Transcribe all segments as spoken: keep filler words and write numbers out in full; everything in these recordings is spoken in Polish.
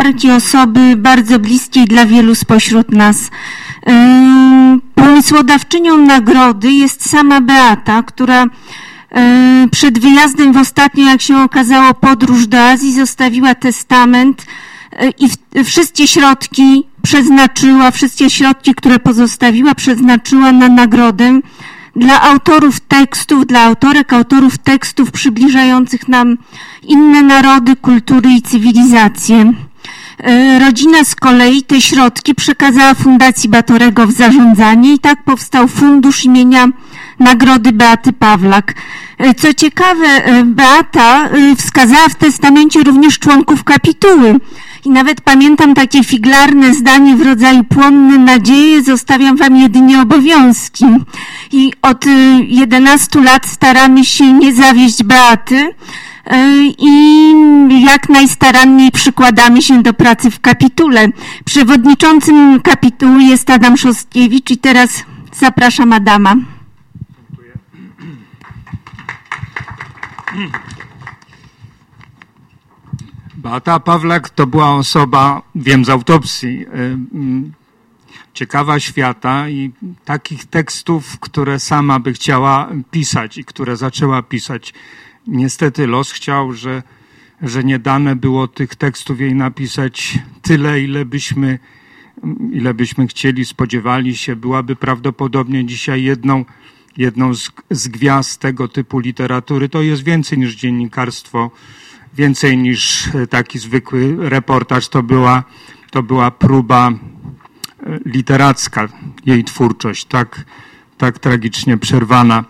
autorki, osoby bardzo bliskiej dla wielu spośród nas. Pomysłodawczynią nagrody jest sama Beata, która przed wyjazdem w ostatnią, jak się okazało, podróż do Azji zostawiła testament i wszystkie środki przeznaczyła, wszystkie środki, które pozostawiła, przeznaczyła na nagrodę dla autorów tekstów, dla autorek, autorów tekstów przybliżających nam inne narody, kultury i cywilizacje. Rodzina z kolei te środki przekazała Fundacji Batorego w zarządzanie i tak powstał fundusz imienia Nagrody Beaty Pawlak. Co ciekawe, Beata wskazała w testamencie również członków kapituły. I nawet pamiętam takie figlarne zdanie w rodzaju płonne nadzieje, zostawiam wam jedynie obowiązki. I od jedenastu lat staramy się nie zawieść Beaty i jak najstaranniej przykładamy się do pracy w kapitule. Przewodniczącym kapituły jest Adam Szostkiewicz i teraz zapraszam Adama. Dziękuję. Beata Pawlak to była osoba, wiem z autopsji, ciekawa świata i takich tekstów, które sama by chciała pisać i które zaczęła pisać. Niestety los chciał, że, że nie dane było tych tekstów jej napisać tyle, ile byśmy, ile byśmy chcieli, spodziewali się. Byłaby prawdopodobnie dzisiaj jedną, jedną z, z gwiazd tego typu literatury. To jest więcej niż dziennikarstwo, więcej niż taki zwykły reportaż. To była, to była próba literacka, jej twórczość, tak, tak tragicznie przerwana.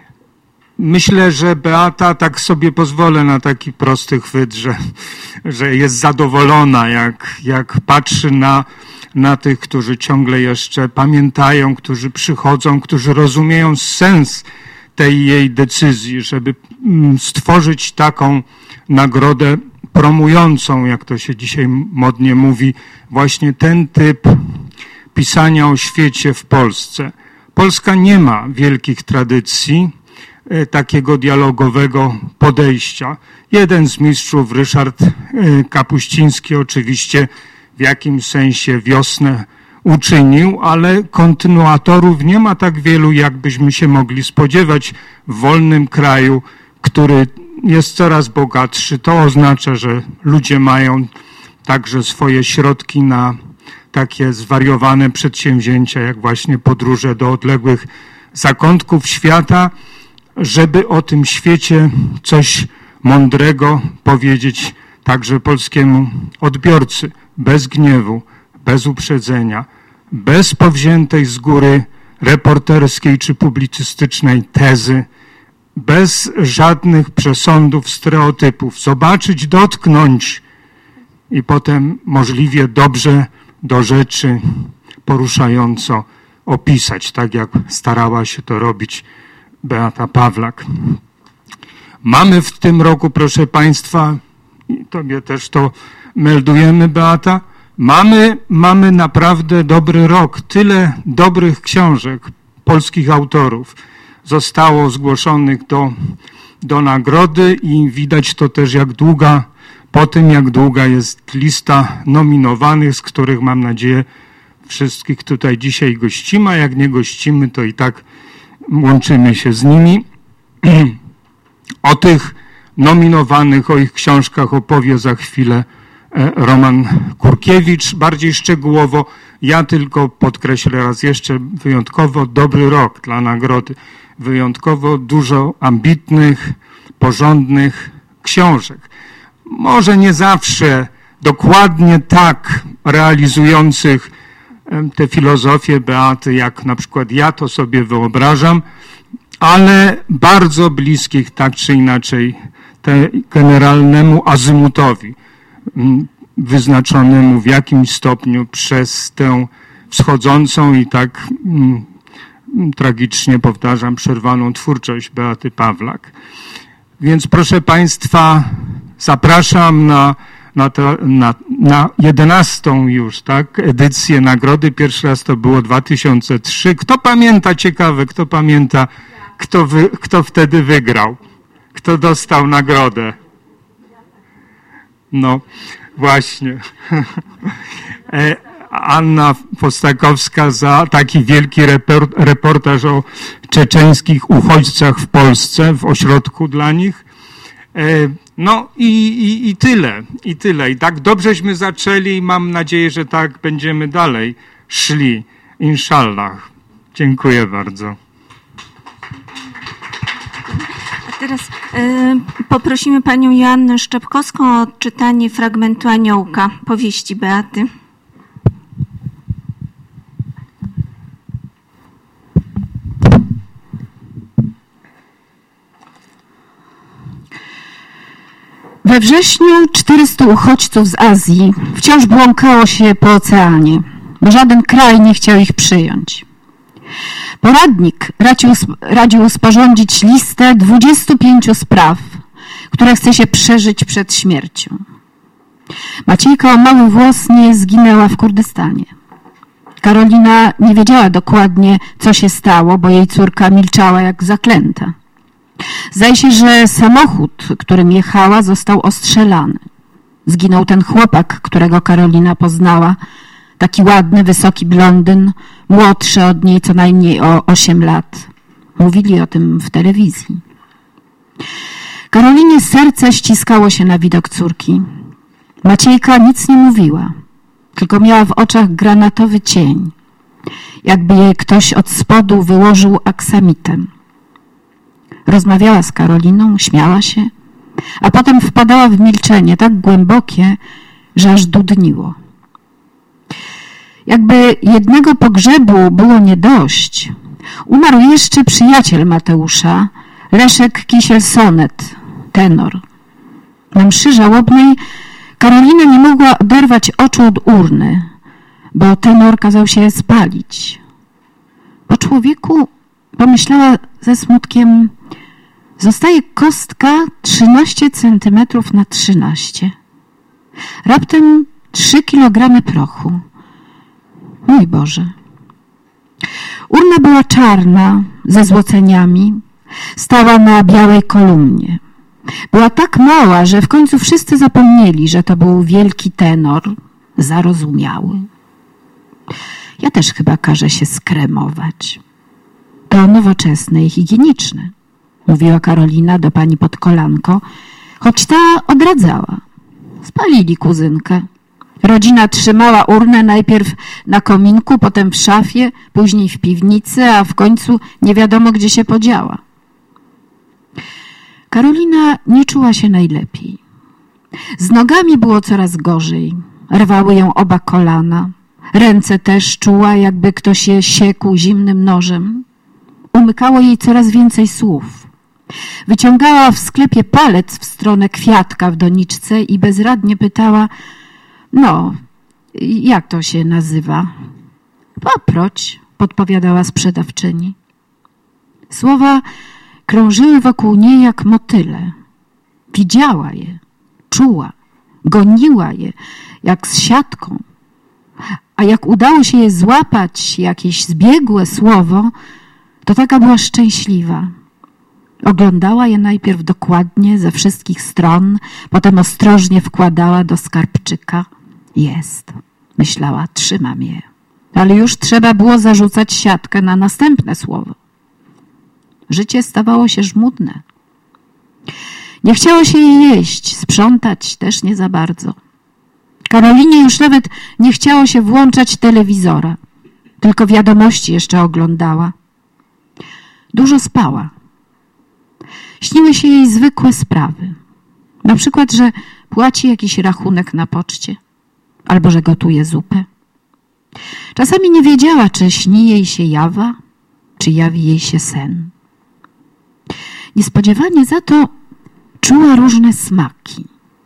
Myślę, że Beata, tak sobie pozwolę na taki prosty chwyt, że, że jest zadowolona, jak, jak patrzy na, na tych, którzy ciągle jeszcze pamiętają, którzy przychodzą, którzy rozumieją sens tej jej decyzji, żeby stworzyć taką nagrodę promującą, jak to się dzisiaj modnie mówi, właśnie ten typ pisania o świecie w Polsce. Polska nie ma wielkich tradycji takiego dialogowego podejścia. Jeden z mistrzów, Ryszard Kapuściński, oczywiście w jakimś sensie wiosnę uczynił, ale kontynuatorów nie ma tak wielu, jakbyśmy się mogli spodziewać w wolnym kraju, który jest coraz bogatszy. To oznacza, że ludzie mają także swoje środki na takie zwariowane przedsięwzięcia, jak właśnie podróże do odległych zakątków świata, żeby o tym świecie coś mądrego powiedzieć także polskiemu odbiorcy, bez gniewu, bez uprzedzenia, bez powziętej z góry reporterskiej czy publicystycznej tezy, bez żadnych przesądów, stereotypów, zobaczyć, dotknąć i potem możliwie dobrze do rzeczy poruszająco opisać, tak jak starała się to robić Beata Pawlak. Mamy w tym roku, proszę Państwa, i Tobie też to meldujemy, Beata, mamy, mamy naprawdę dobry rok. Tyle dobrych książek polskich autorów zostało zgłoszonych do, do nagrody i widać to też, jak długa, po tym jak długa jest lista nominowanych, z których mam nadzieję wszystkich tutaj dzisiaj gościmy, a jak nie gościmy, to i tak łączymy się z nimi. O tych nominowanych, o ich książkach opowie za chwilę Roman Kurkiewicz bardziej szczegółowo. Ja tylko podkreślę raz jeszcze, wyjątkowo dobry rok dla nagrody. Wyjątkowo dużo ambitnych, porządnych książek. Może nie zawsze dokładnie tak realizujących tę filozofię Beaty, jak na przykład ja to sobie wyobrażam, ale bardzo bliskich tak czy inaczej te generalnemu azymutowi, wyznaczonemu w jakimś stopniu przez tę wschodzącą i tak mm, tragicznie, powtarzam, przerwaną twórczość Beaty Pawlak. Więc proszę Państwa, zapraszam na, na, to, na, na jedenastą już, tak, edycję nagrody. Pierwszy raz to było dwa tysiące trzy. Kto pamięta, ciekawe, kto pamięta, kto, wy, kto wtedy wygrał? Kto dostał nagrodę? No, Właśnie. Anna Postakowska za taki wielki reportaż o czeczeńskich uchodźcach w Polsce, w ośrodku dla nich. No i, i, i tyle, i tyle. I tak dobrześmy zaczęli i mam nadzieję, że tak będziemy dalej szli. Inshallah. Dziękuję bardzo. A teraz y, poprosimy panią Joannę Szczepkowską o odczytanie fragmentu Aniołka, powieści Beaty. We wrześniu czterystu uchodźców z Azji wciąż błąkało się po oceanie, bo żaden kraj nie chciał ich przyjąć. Poradnik radził, radził sporządzić listę dwudziestu pięciu spraw, które chce się przeżyć przed śmiercią. Maciejka o mały włos nie zginęła w Kurdystanie. Karolina nie wiedziała dokładnie, co się stało, bo jej córka milczała jak zaklęta. Zdaje się, że samochód, którym jechała, został ostrzelany. Zginął ten chłopak, którego Karolina poznała. Taki ładny, wysoki blondyn, młodszy od niej co najmniej o osiem lat. Mówili o tym w telewizji. Karolinie serce ściskało się na widok córki. Maciejka nic nie mówiła, tylko miała w oczach granatowy cień, jakby jej ktoś od spodu wyłożył aksamitem. Rozmawiała z Karoliną, śmiała się, a potem wpadała w milczenie tak głębokie, że aż dudniło. Jakby jednego pogrzebu było nie dość, umarł jeszcze przyjaciel Mateusza, Leszek Kisiel-Sonet, tenor. Na mszy żałobnej Karolina nie mogła oderwać oczu od urny, bo tenor kazał się spalić. Po człowieku, pomyślała ze smutkiem, zostaje kostka trzynaście centymetrów na trzynaście. Raptem trzy kilogramy prochu. Mój Boże. Urna była czarna, ze złoceniami, stała na białej kolumnie. Była tak mała, że w końcu wszyscy zapomnieli, że to był wielki tenor, zarozumiały. Ja też chyba każę się skremować. To nowoczesne i higieniczne, mówiła Karolina do pani Podkolanko, choć ta odradzała. Spalili kuzynkę. Rodzina trzymała urnę najpierw na kominku, potem w szafie, później w piwnicy, a w końcu nie wiadomo, gdzie się podziała. Karolina nie czuła się najlepiej. Z nogami było coraz gorzej. Rwały ją oba kolana. Ręce też czuła, jakby ktoś je siekł zimnym nożem. Umykało jej coraz więcej słów. Wyciągała w sklepie palec w stronę kwiatka w doniczce i bezradnie pytała: no, jak to się nazywa? Paproć, podpowiadała sprzedawczyni. Słowa krążyły wokół niej jak motyle. Widziała je, czuła, goniła je jak z siatką. A jak udało się je złapać, jakieś zbiegłe słowo, to taka była szczęśliwa. Oglądała je najpierw dokładnie ze wszystkich stron, potem ostrożnie wkładała do skarbczyka. Jest, myślała, trzymam je. Ale już trzeba było zarzucać siatkę na następne słowo. Życie stawało się żmudne. Nie chciało się jej jeść, sprzątać też nie za bardzo. Karolinie już nawet nie chciało się włączać telewizora, tylko wiadomości jeszcze oglądała. Dużo spała. Śniły się jej zwykłe sprawy. Na przykład, że płaci jakiś rachunek na poczcie, albo że gotuje zupę. Czasami nie wiedziała, czy śni jej się jawa, czy jawi jej się sen. Niespodziewanie za to czuła różne smaki.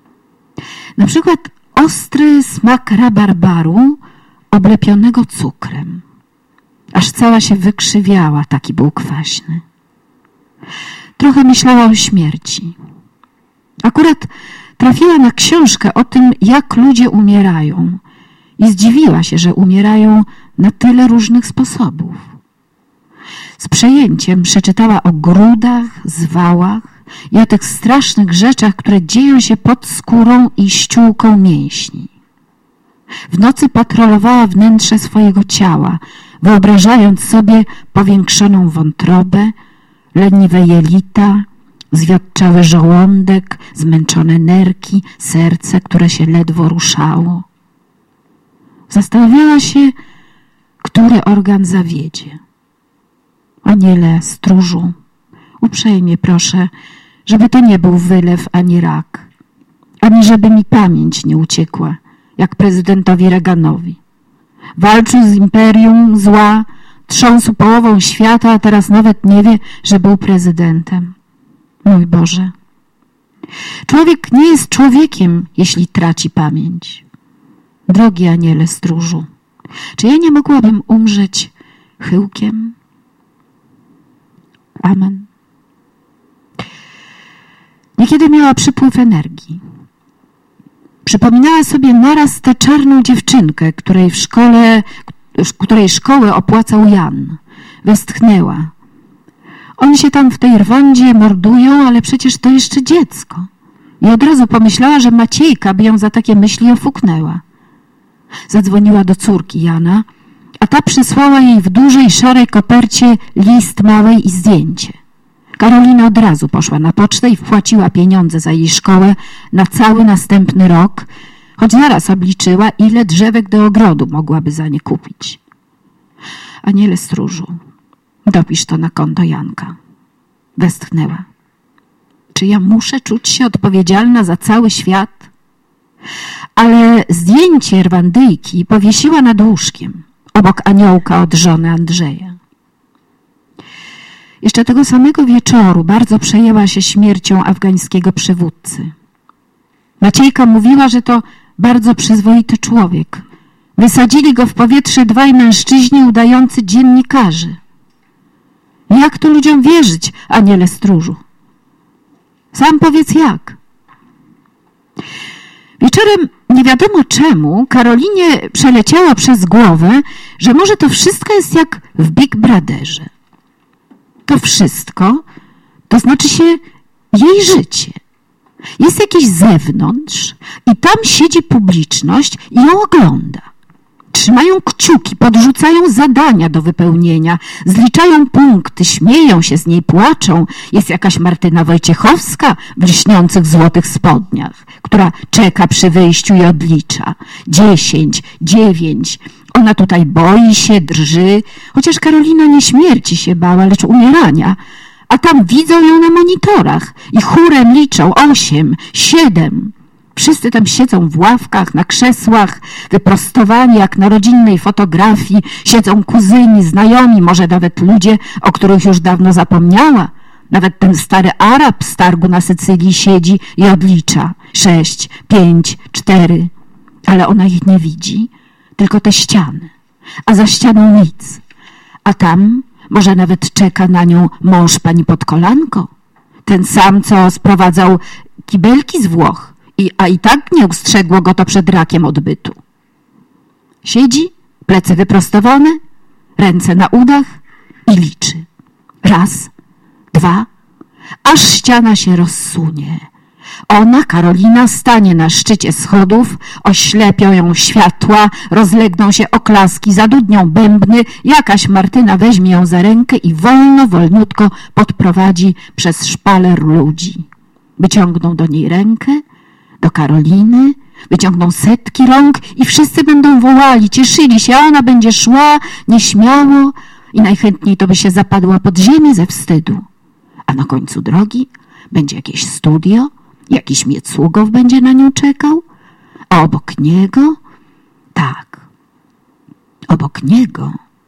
Na przykład ostry smak rabarbaru oblepionego cukrem. Aż cała się wykrzywiała, taki był kwaśny. Trochę myślała o śmierci. Akurat trafiła na książkę o tym, jak ludzie umierają i zdziwiła się, że umierają na tyle różnych sposobów. Z przejęciem przeczytała o grudach, zwałach i o tych strasznych rzeczach, które dzieją się pod skórą i ściółką mięśni. W nocy patrolowała wnętrze swojego ciała, wyobrażając sobie powiększoną wątrobę, leniwe jelita, zwiadczały żołądek, zmęczone nerki, serce, które się ledwo ruszało. Zastanawiała się, który organ zawiedzie. Aniele stróżu, uprzejmie proszę, żeby to nie był wylew ani rak, ani żeby mi pamięć nie uciekła, jak prezydentowi Reaganowi. Walczył z imperium zła, trząsł połową świata, a teraz nawet nie wie, że był prezydentem. Mój Boże, człowiek nie jest człowiekiem, jeśli traci pamięć. Drogi aniele stróżu, czy ja nie mogłabym umrzeć chyłkiem? Amen. Niekiedy miała przypływ energii. Przypominała sobie naraz tę czarną dziewczynkę, której w szkole, której szkołę opłacał Jan. Westchnęła. Oni się tam w tej Rwandzie mordują, ale przecież to jeszcze dziecko. I od razu pomyślała, że Maciejka by ją za takie myśli ofuknęła. Zadzwoniła do córki Jana, a ta przysłała jej w dużej, szarej kopercie list małej i zdjęcie. Karolina od razu poszła na pocztę i wpłaciła pieniądze za jej szkołę na cały następny rok, choć zaraz obliczyła, ile drzewek do ogrodu mogłaby za nie kupić. Aniele stróżu, dopisz to na konto Janka. Westchnęła. Czy ja muszę czuć się odpowiedzialna za cały świat? Ale zdjęcie Rwandyjki powiesiła nad łóżkiem, obok aniołka od żony Andrzeja. Jeszcze tego samego wieczoru bardzo przejęła się śmiercią afgańskiego przywódcy. Maciejka mówiła, że to bardzo przyzwoity człowiek. Wysadzili go w powietrze dwaj mężczyźni udający dziennikarzy. Jak tu ludziom wierzyć, aniele stróżu? Sam powiedz jak. Wieczorem nie wiadomo czemu Karolinie przeleciało przez głowę, że może to wszystko jest jak w Big Brotherze. To wszystko, to znaczy się jej życie. Jest jakiś zewnątrz i tam siedzi publiczność i ją ogląda. Trzymają kciuki, podrzucają zadania do wypełnienia, zliczają punkty, śmieją się z niej, płaczą. Jest jakaś Martyna Wojciechowska w lśniących złotych spodniach, która czeka przy wyjściu i odlicza. Dziesięć, dziewięć. Ona tutaj boi się, drży, chociaż Karolina nie śmierci się bała, lecz umierania. A tam widzą ją na monitorach i chórem liczą osiem, siedem. Wszyscy tam siedzą w ławkach, na krzesłach, wyprostowani jak na rodzinnej fotografii. Siedzą kuzyni, znajomi, może nawet ludzie, o których już dawno zapomniała. Nawet ten stary Arab z targu na Sycylii siedzi i odlicza. Sześć, pięć, cztery. Ale ona ich nie widzi, tylko te ściany. A za ścianą nic. A tam może nawet czeka na nią mąż pani Podkolanko. Ten sam, co sprowadzał kibelki z Włoch. I, a i tak nie ustrzegło go to przed rakiem odbytu. Siedzi, plecy wyprostowane, ręce na udach i liczy. Raz, dwa, aż ściana się rozsunie. Ona, Karolina, stanie na szczycie schodów, oślepią ją światła, rozlegną się oklaski, zadudnią bębny, jakaś Martyna weźmie ją za rękę i wolno, wolniutko podprowadzi przez szpaler ludzi. Wyciągną do niej rękę, do Karoliny, wyciągną setki rąk i wszyscy będą wołali, cieszyli się, a ona będzie szła nieśmiało i najchętniej to by się zapadła pod ziemię ze wstydu. A na końcu drogi będzie jakieś studio, jakiś Miecługow będzie na nią czekał, a obok niego, tak, obok niego.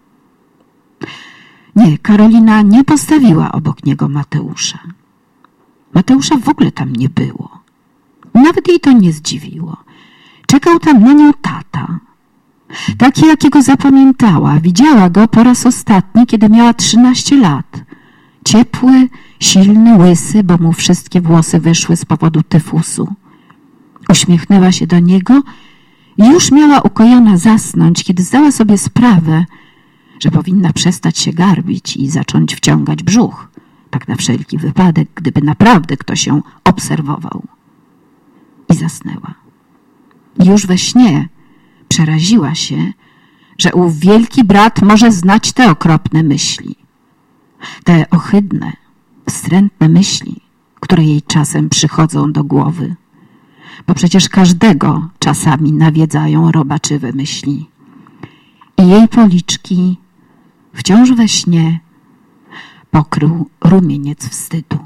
Nie, Karolina nie postawiła obok niego Mateusza. Mateusza w ogóle tam nie było. Nawet jej to nie zdziwiło. Czekał tam na nią tata. Taki, jakiego zapamiętała. Widziała go po raz ostatni, kiedy miała trzynaście lat. Ciepły, silny, łysy, bo mu wszystkie włosy wyszły z powodu tyfusu. Uśmiechnęła się do niego i już miała ukojona zasnąć, kiedy zdała sobie sprawę, że powinna przestać się garbić i zacząć wciągać brzuch, tak na wszelki wypadek, gdyby naprawdę ktoś ją obserwował. I zasnęła. Już we śnie przeraziła się, że ów wielki brat może znać te okropne myśli. Te ohydne, wstrętne myśli, które jej czasem przychodzą do głowy. Bo przecież każdego czasami nawiedzają robaczywe myśli. I jej policzki wciąż we śnie pokrył rumieniec wstydu.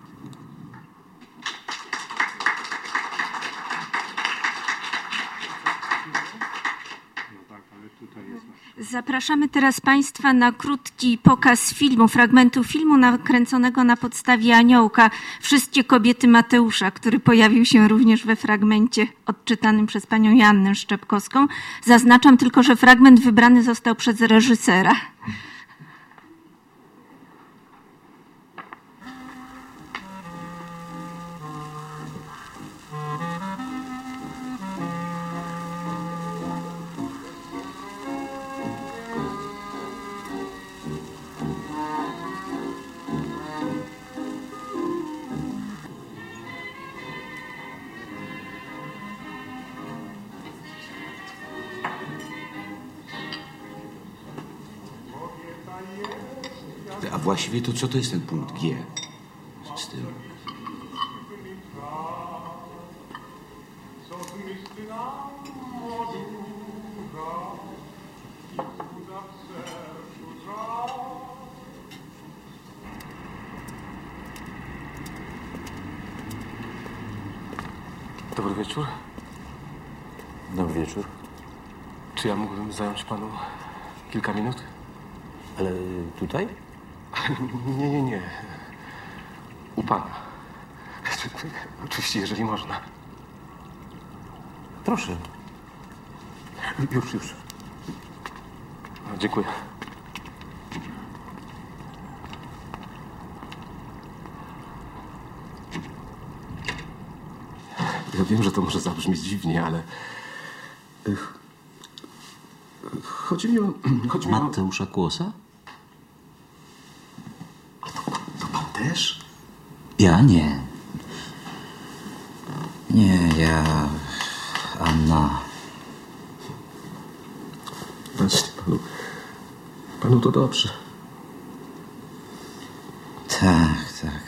Zapraszamy teraz Państwa na krótki pokaz filmu, fragmentu filmu nakręconego na podstawie Aniołka Wszystkie kobiety Mateusza, który pojawił się również we fragmencie odczytanym przez panią Joannę Szczepkowską. Zaznaczam tylko, że fragment wybrany został przez reżysera. A właściwie to co to jest ten punkt G z tym? Dobry wieczór. Dobry wieczór. Czy ja mógłbym zająć panu kilka minut? Ale tutaj? Nie, nie, nie. U pana. Oczywiście, jeżeli można. Proszę. Już, już. No, dziękuję. Ja wiem, że to może zabrzmieć dziwnie, ale... Chodzi mi o... Chodzi mi o... Mateusza Kłosa? To, to pan też? Ja nie. Nie, ja... Anna. Właśnie, panu... Panu to dobrze. Tak, tak.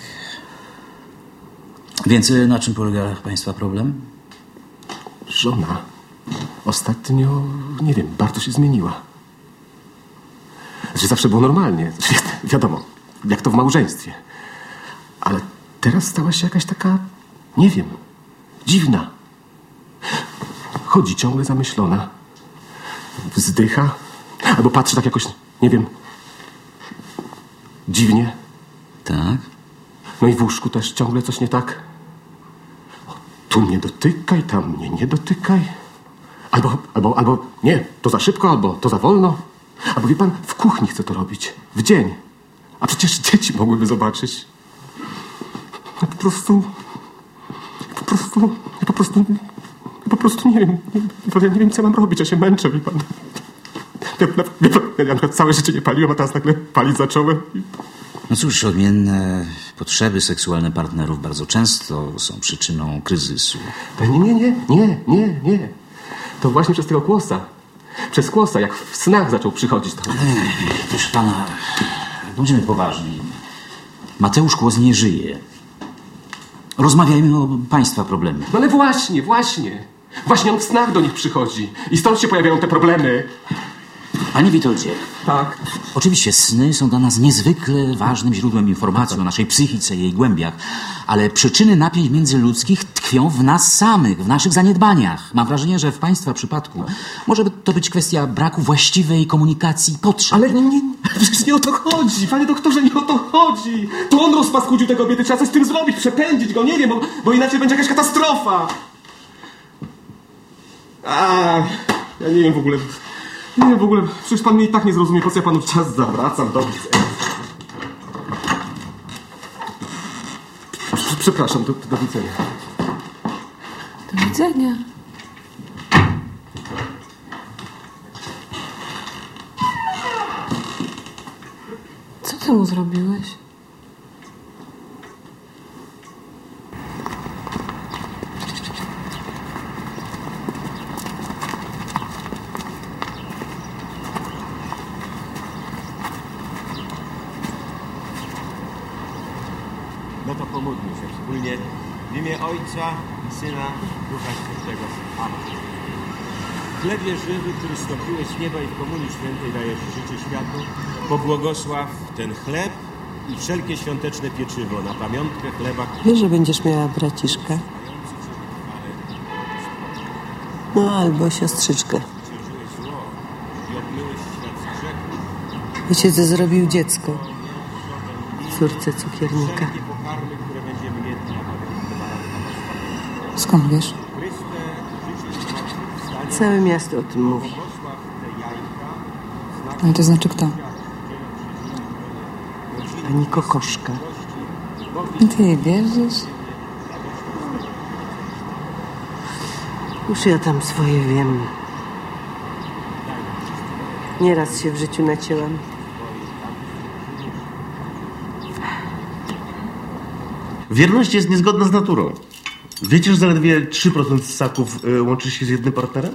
Więc na czym polega państwa problem? Żona ostatnio, nie wiem, bardzo się zmieniła. Znaczy zawsze było normalnie. Znaczy, wiadomo, jak to w małżeństwie. Ale teraz stała się jakaś taka, nie wiem, dziwna. Chodzi ciągle zamyślona. Wzdycha. Albo patrzy tak jakoś, nie wiem, dziwnie. Tak? No i w łóżku też ciągle coś nie tak. O, tu mnie dotykaj, tam mnie nie dotykaj. Albo, albo, albo nie, to za szybko, albo to za wolno. Albo wie pan, w kuchni chce to robić. W dzień. A przecież dzieci mogłyby zobaczyć. Ja po prostu... Po prostu... Ja po prostu... Ja po prostu nie wiem. Nie, ja nie wiem, co mam robić. Ja się męczę, wie pan. Ja, wie pan, ja, ja całe życie nie paliłem, a teraz nagle palić zacząłem. No cóż, odmienne potrzeby seksualne partnerów bardzo często są przyczyną kryzysu. Nie, nie, nie, nie, nie, nie. To właśnie przez tego Kłosa. Przez Kłosa, jak w snach zaczął przychodzić. To... Ale, proszę pana, bądźmy poważni. Mateusz Kłos nie żyje. Rozmawiajmy o państwa problemie. No ale właśnie, właśnie. Właśnie on w snach do nich przychodzi. I stąd się pojawiają te problemy. Panie Witoldzie. Tak. Oczywiście sny są dla nas niezwykle ważnym źródłem informacji o naszej psychice i jej głębiach, ale przyczyny napięć międzyludzkich tkwią w nas samych, w naszych zaniedbaniach. Mam wrażenie, że w państwa przypadku może to być kwestia braku właściwej komunikacji i potrzeb. Ale nie, nie, przecież nie o to chodzi. Panie doktorze, nie o to chodzi. To on rozpaskudził te kobiety. Trzeba coś z tym zrobić, przepędzić go, nie wiem, bo, bo inaczej będzie jakaś katastrofa. A, ja nie wiem w ogóle... Nie wiem w ogóle, przecież pan mnie i tak nie zrozumie, po co ja panu czas zawracam. Do widzenia. Przepraszam, do, do widzenia. Do widzenia. Co ty mu zrobiłeś? Pomódlmy się wspólnie w imię Ojca i Syna i Ducha Świętego. Amen. Chlebie żywy, który zstąpiłeś z nieba i w Komunii Świętej dajesz życie światu, pobłogosław ten chleb i wszelkie świąteczne pieczywo na pamiątkę chleba. Wiesz, że będziesz miała braciszka? No, albo siostrzyczkę. Wiecie, co zrobił dziecko córce cukiernika? Skąd wiesz? Całe miasto o tym mówi. No i to znaczy kto? Pani Kokoszka. Ty jej wierzysz? Już ja tam swoje wiem. Nieraz się w życiu nacięłam. Wierność jest niezgodna z naturą. Wiecie, że zaledwie trzy procent ssaków y, łączy się z jednym partnerem?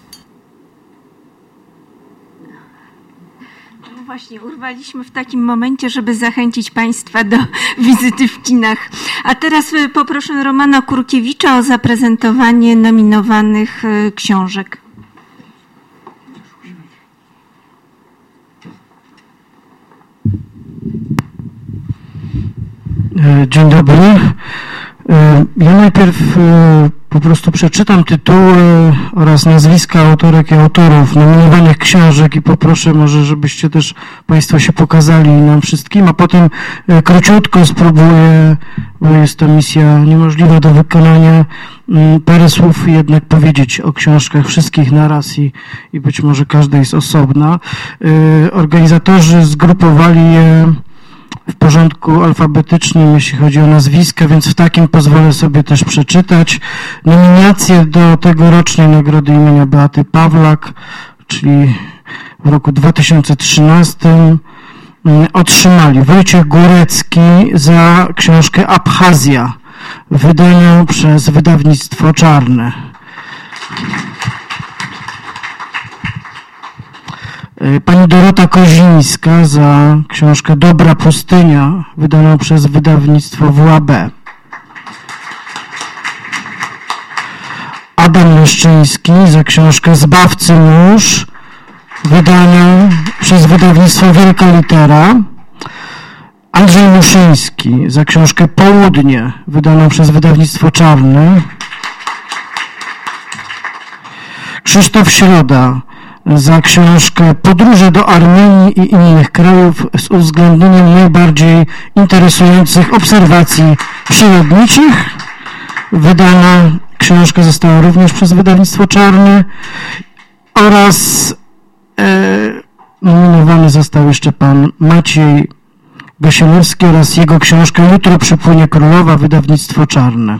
No właśnie, urwaliśmy w takim momencie, żeby zachęcić Państwa do wizyty w kinach. A teraz poproszę Romana Kurkiewicza o zaprezentowanie nominowanych książek. Dzień dobry. Ja najpierw po prostu przeczytam tytuły oraz nazwiska autorek i autorów nominowanych książek i poproszę może, żebyście też Państwo się pokazali nam wszystkim, a potem króciutko spróbuję, bo jest to misja niemożliwa do wykonania, parę słów jednak powiedzieć o książkach wszystkich naraz i, i być może każda jest osobna. Organizatorzy zgrupowali je w porządku alfabetycznym, jeśli chodzi o nazwiska, więc w takim pozwolę sobie też przeczytać. Nominacje do tegorocznej nagrody imienia Beaty Pawlak, czyli w roku dwa tysiące trzynastym, otrzymali Wojciech Górecki za książkę Abchazja, wydaną przez wydawnictwo Czarne. Pani Dorota Kozińska za książkę Dobra Pustynia, wydaną przez wydawnictwo W A B. Adam Leszczyński za książkę Zbawcy mórz, wydaną przez wydawnictwo Wielka Litera. Andrzej Muszyński za książkę Południe, wydaną przez wydawnictwo Czarne. Krzysztof Środa za książkę Podróże do Armenii i innych krajów z uwzględnieniem najbardziej interesujących obserwacji przyrodniczych. Wydana książka została również przez wydawnictwo Czarne oraz e, nominowany został jeszcze pan Maciej Gasielewski oraz jego książka Jutro przypłynie królowa, wydawnictwo Czarne.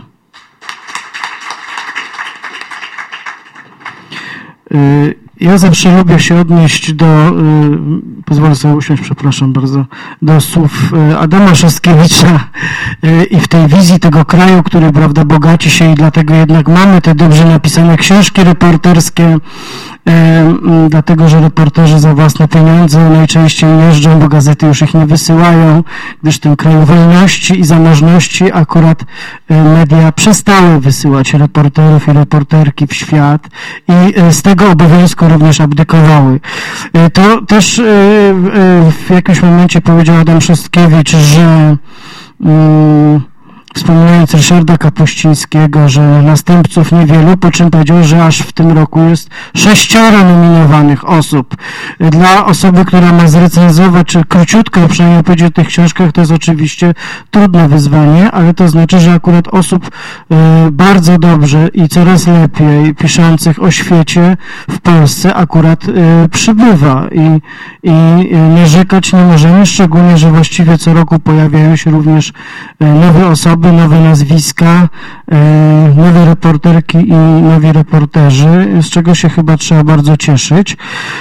E, Ja zawsze lubię się odnieść do, y, pozwolę sobie usiąść, przepraszam bardzo, do słów Adama Szostkiewicza y, i w tej wizji tego kraju, który, prawda, bogaci się i dlatego jednak mamy te dobrze napisane książki reporterskie, y, y, dlatego, że reporterzy za własne pieniądze najczęściej jeżdżą, bo gazety już ich nie wysyłają, gdyż w tym kraju wolności i zamożności akurat y, media przestały wysyłać reporterów i reporterki w świat i y, z tego obowiązku również abdykowały. To też w jakimś momencie powiedział Adam Szostkiewicz, że wspominając Ryszarda Kapuścińskiego, że następców niewielu, po czym powiedział, że aż w tym roku jest sześcioro nominowanych osób. Dla osoby, która ma zrecenzować, czy króciutko przynajmniej powiedzieć o tych książkach, to jest oczywiście trudne wyzwanie, ale to znaczy, że akurat osób bardzo dobrze i coraz lepiej piszących o świecie w Polsce akurat przybywa i, i narzekać nie możemy, szczególnie, że właściwie co roku pojawiają się również nowe osoby, nowe nazwiska, nowe reporterki i nowi reporterzy, z czego się chyba trzeba bardzo cieszyć.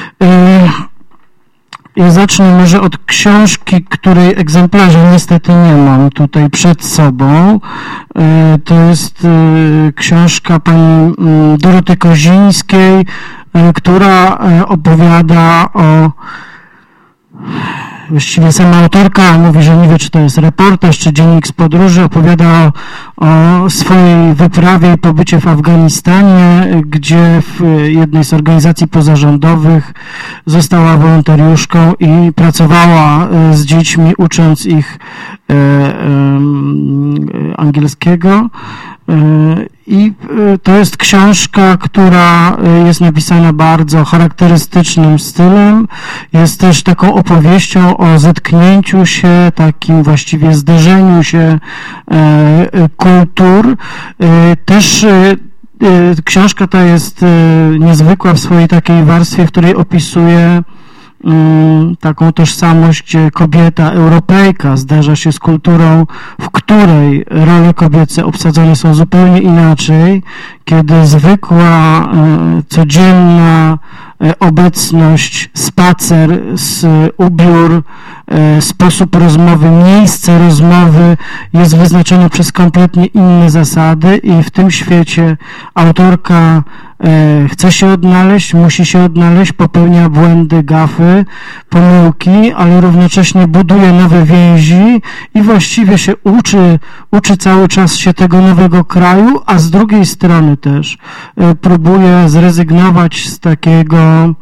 Ja zacznę może od książki, której egzemplarza niestety nie mam tutaj przed sobą. To jest książka pani Doroty Kozińskiej, która opowiada o właściwie sama autorka mówi, że nie wie, czy to jest reportaż, czy dziennik z podróży, opowiada o, o swojej wyprawie i pobycie w Afganistanie, gdzie w jednej z organizacji pozarządowych została wolontariuszką i pracowała z dziećmi, ucząc ich e, e, angielskiego. I to jest książka, która jest napisana bardzo charakterystycznym stylem. Jest też taką opowieścią o zetknięciu się, takim właściwie zderzeniu się kultur. Też książka ta jest niezwykła w swojej takiej warstwie, w której opisuje taką tożsamość, gdzie kobieta Europejka zderza się z kulturą, w której role kobiece obsadzone są zupełnie inaczej, kiedy zwykła, codzienna obecność, spacer z ubiór, sposób rozmowy, miejsce rozmowy jest wyznaczone przez kompletnie inne zasady i w tym świecie autorka chce się odnaleźć, musi się odnaleźć, popełnia błędy, gafy, pomyłki, ale równocześnie buduje nowe więzi i właściwie się uczy, uczy cały czas się tego nowego kraju, a z drugiej strony też próbuje zrezygnować z takiego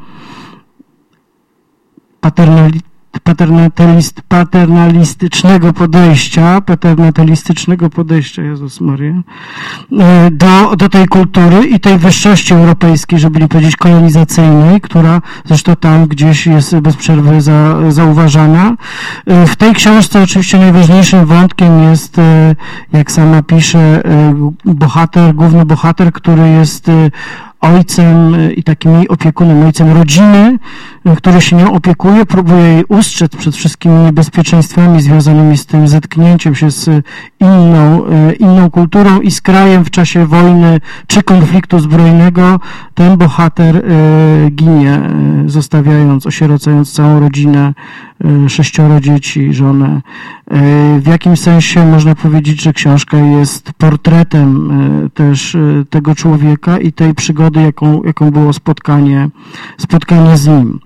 paternalizmu, Paternalist, paternalistycznego podejścia, paternalistycznego podejścia, Jezus Maria, do, do tej kultury i tej wyższości europejskiej, żeby nie powiedzieć kolonizacyjnej, która zresztą tam gdzieś jest bez przerwy za, zauważana. W tej książce oczywiście najważniejszym wątkiem jest, jak sama pisze, bohater, główny bohater, który jest ojcem i takim jej opiekunem, ojcem rodziny, który się nią opiekuje, próbuje jej ustrzec przed wszystkimi niebezpieczeństwami związanymi z tym zetknięciem się z inną, inną kulturą i z krajem w czasie wojny czy konfliktu zbrojnego. Ten bohater ginie, zostawiając, osierocając całą rodzinę, sześcioro dzieci, żonę. W jakimś sensie można powiedzieć, że książka jest portretem też tego człowieka i tej przygody, jaką, jaką było spotkanie, spotkanie z nim.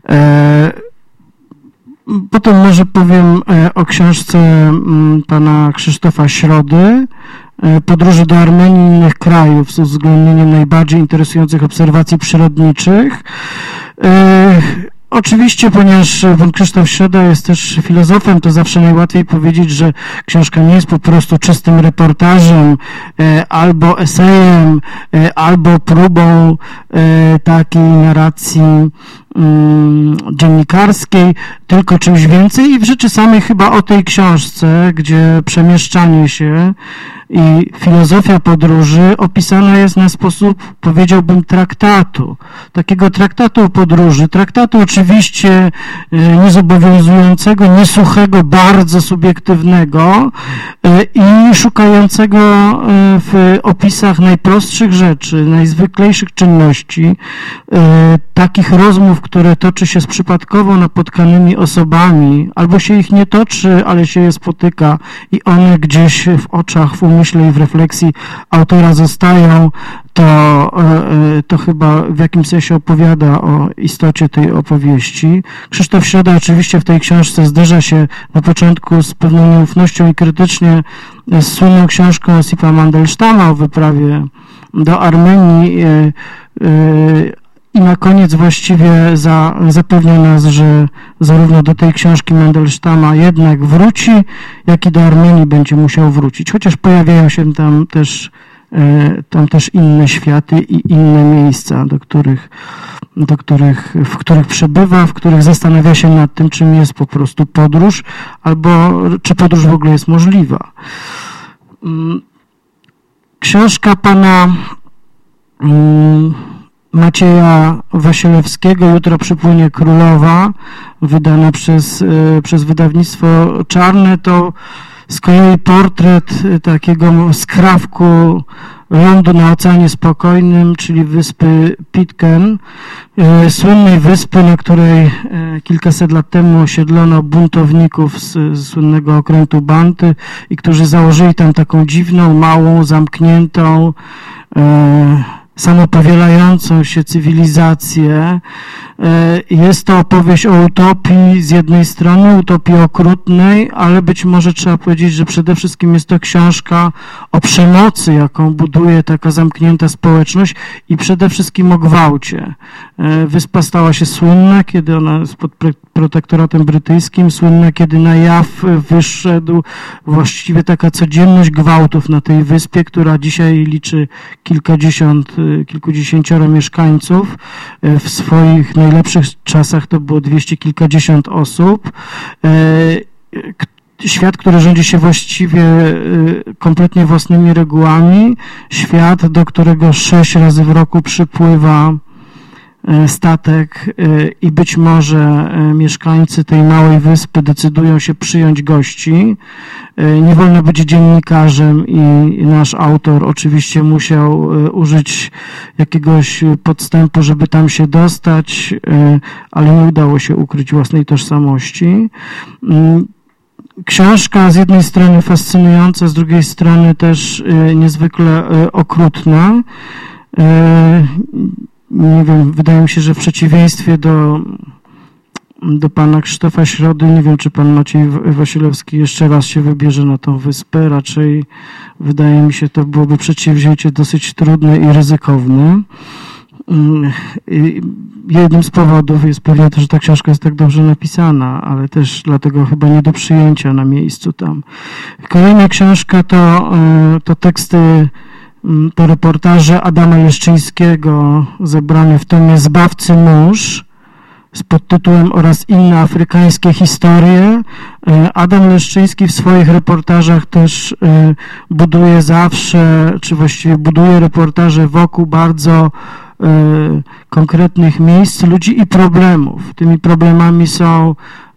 Potem może powiem o książce pana Krzysztofa Środy, Podróże do Armenii i innych krajów z uwzględnieniem najbardziej interesujących obserwacji przyrodniczych. Oczywiście, ponieważ pan Krzysztof Środa jest też filozofem, to zawsze najłatwiej powiedzieć, że książka nie jest po prostu czystym reportażem, albo esejem, albo próbą takiej narracji dziennikarskiej, tylko czymś więcej i w rzeczy samej chyba o tej książce, gdzie przemieszczanie się i filozofia podróży opisana jest na sposób, powiedziałbym, traktatu. Takiego traktatu o podróży. Traktatu oczywiście niezobowiązującego, niesuchego, bardzo subiektywnego i szukającego w opisach najprostszych rzeczy, najzwyklejszych czynności, takich rozmów, które toczy się z przypadkowo napotkanymi osobami, albo się ich nie toczy, ale się je spotyka i one gdzieś w oczach, w umyśle i w refleksji autora zostają, to, to chyba w jakimś sensie opowiada o istocie tej opowieści. Krzysztof Środa oczywiście w tej książce zderza się na początku z pewną nieufnością i krytycznie z słynną książką Osipa Mandelsztama o wyprawie do Armenii i na koniec właściwie za, zapewnia nas, że zarówno do tej książki Mandelsztama jednak wróci, jak i do Armenii będzie musiał wrócić. Chociaż pojawiają się tam też, tam też inne światy i inne miejsca, do których, do których, w których przebywa, w których zastanawia się nad tym, czym jest po prostu podróż, albo czy podróż w ogóle jest możliwa. Książka pana Macieja Wasilewskiego, Jutro przypłynie królowa, wydana przez, przez wydawnictwo Czarne, to z kolei portret takiego skrawku lądu na Oceanie Spokojnym, czyli wyspy Pitcairn, słynnej wyspy, na której kilkaset lat temu osiedlono buntowników z, z słynnego okrętu Banty i którzy założyli tam taką dziwną, małą, zamkniętą, samopowielającą się cywilizację, Jest to opowieść o utopii z jednej strony, utopii okrutnej, ale być może trzeba powiedzieć, że przede wszystkim jest to książka o przemocy, jaką buduje taka zamknięta społeczność i przede wszystkim o gwałcie. Wyspa stała się słynna, kiedy ona jest pod protektoratem brytyjskim, słynna, kiedy na jaw wyszedł właściwie taka codzienność gwałtów na tej wyspie, która dzisiaj liczy kilkadziesiąt, kilkudziesięcioro mieszkańców. W swoich najlepszych czasach to było dwieście kilkadziesiąt osób. Świat, który rządzi się właściwie kompletnie własnymi regułami. Świat, do którego sześć razy w roku przypływa statek i być może mieszkańcy tej małej wyspy decydują się przyjąć gości. Nie wolno być dziennikarzem i nasz autor oczywiście musiał użyć jakiegoś podstępu, żeby tam się dostać, ale nie udało się ukryć własnej tożsamości. Książka z jednej strony fascynująca, z drugiej strony też niezwykle okrutna. Nie wiem, wydaje mi się, że w przeciwieństwie do, do pana Krzysztofa Środy, nie wiem, czy pan Maciej Wasilewski jeszcze raz się wybierze na tą wyspę. Raczej wydaje mi się, to byłoby przedsięwzięcie dosyć trudne i ryzykowne. I jednym z powodów jest pewnie to, że ta książka jest tak dobrze napisana, ale też dlatego chyba nie do przyjęcia na miejscu tam. Kolejna książka to, to teksty, to reportaże Adama Leszczyńskiego zebrane w tomie Zbawcy mórz z podtytułem Oraz inne afrykańskie historie. Adam Leszczyński w swoich reportażach też buduje zawsze, czy właściwie buduje reportaże wokół bardzo konkretnych miejsc, ludzi i problemów. Tymi problemami są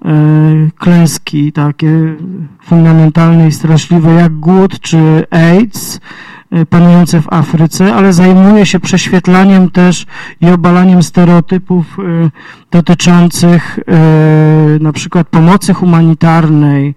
klęski takie fundamentalne i straszliwe jak głód czy AIDS panujące w Afryce, ale zajmuje się prześwietlaniem też i obalaniem stereotypów dotyczących na przykład pomocy humanitarnej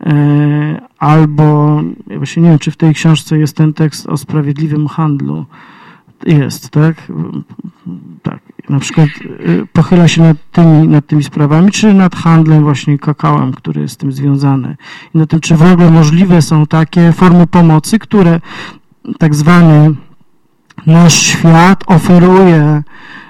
albo, ja właśnie nie wiem, czy w tej książce jest ten tekst o sprawiedliwym handlu. Jest, tak? Tak. Na przykład pochyla się nad tymi, nad tymi sprawami, czy nad handlem właśnie kakałem, który jest z tym związany. I nad tym, czy w ogóle możliwe są takie formy pomocy, które tak zwany nasz świat oferuje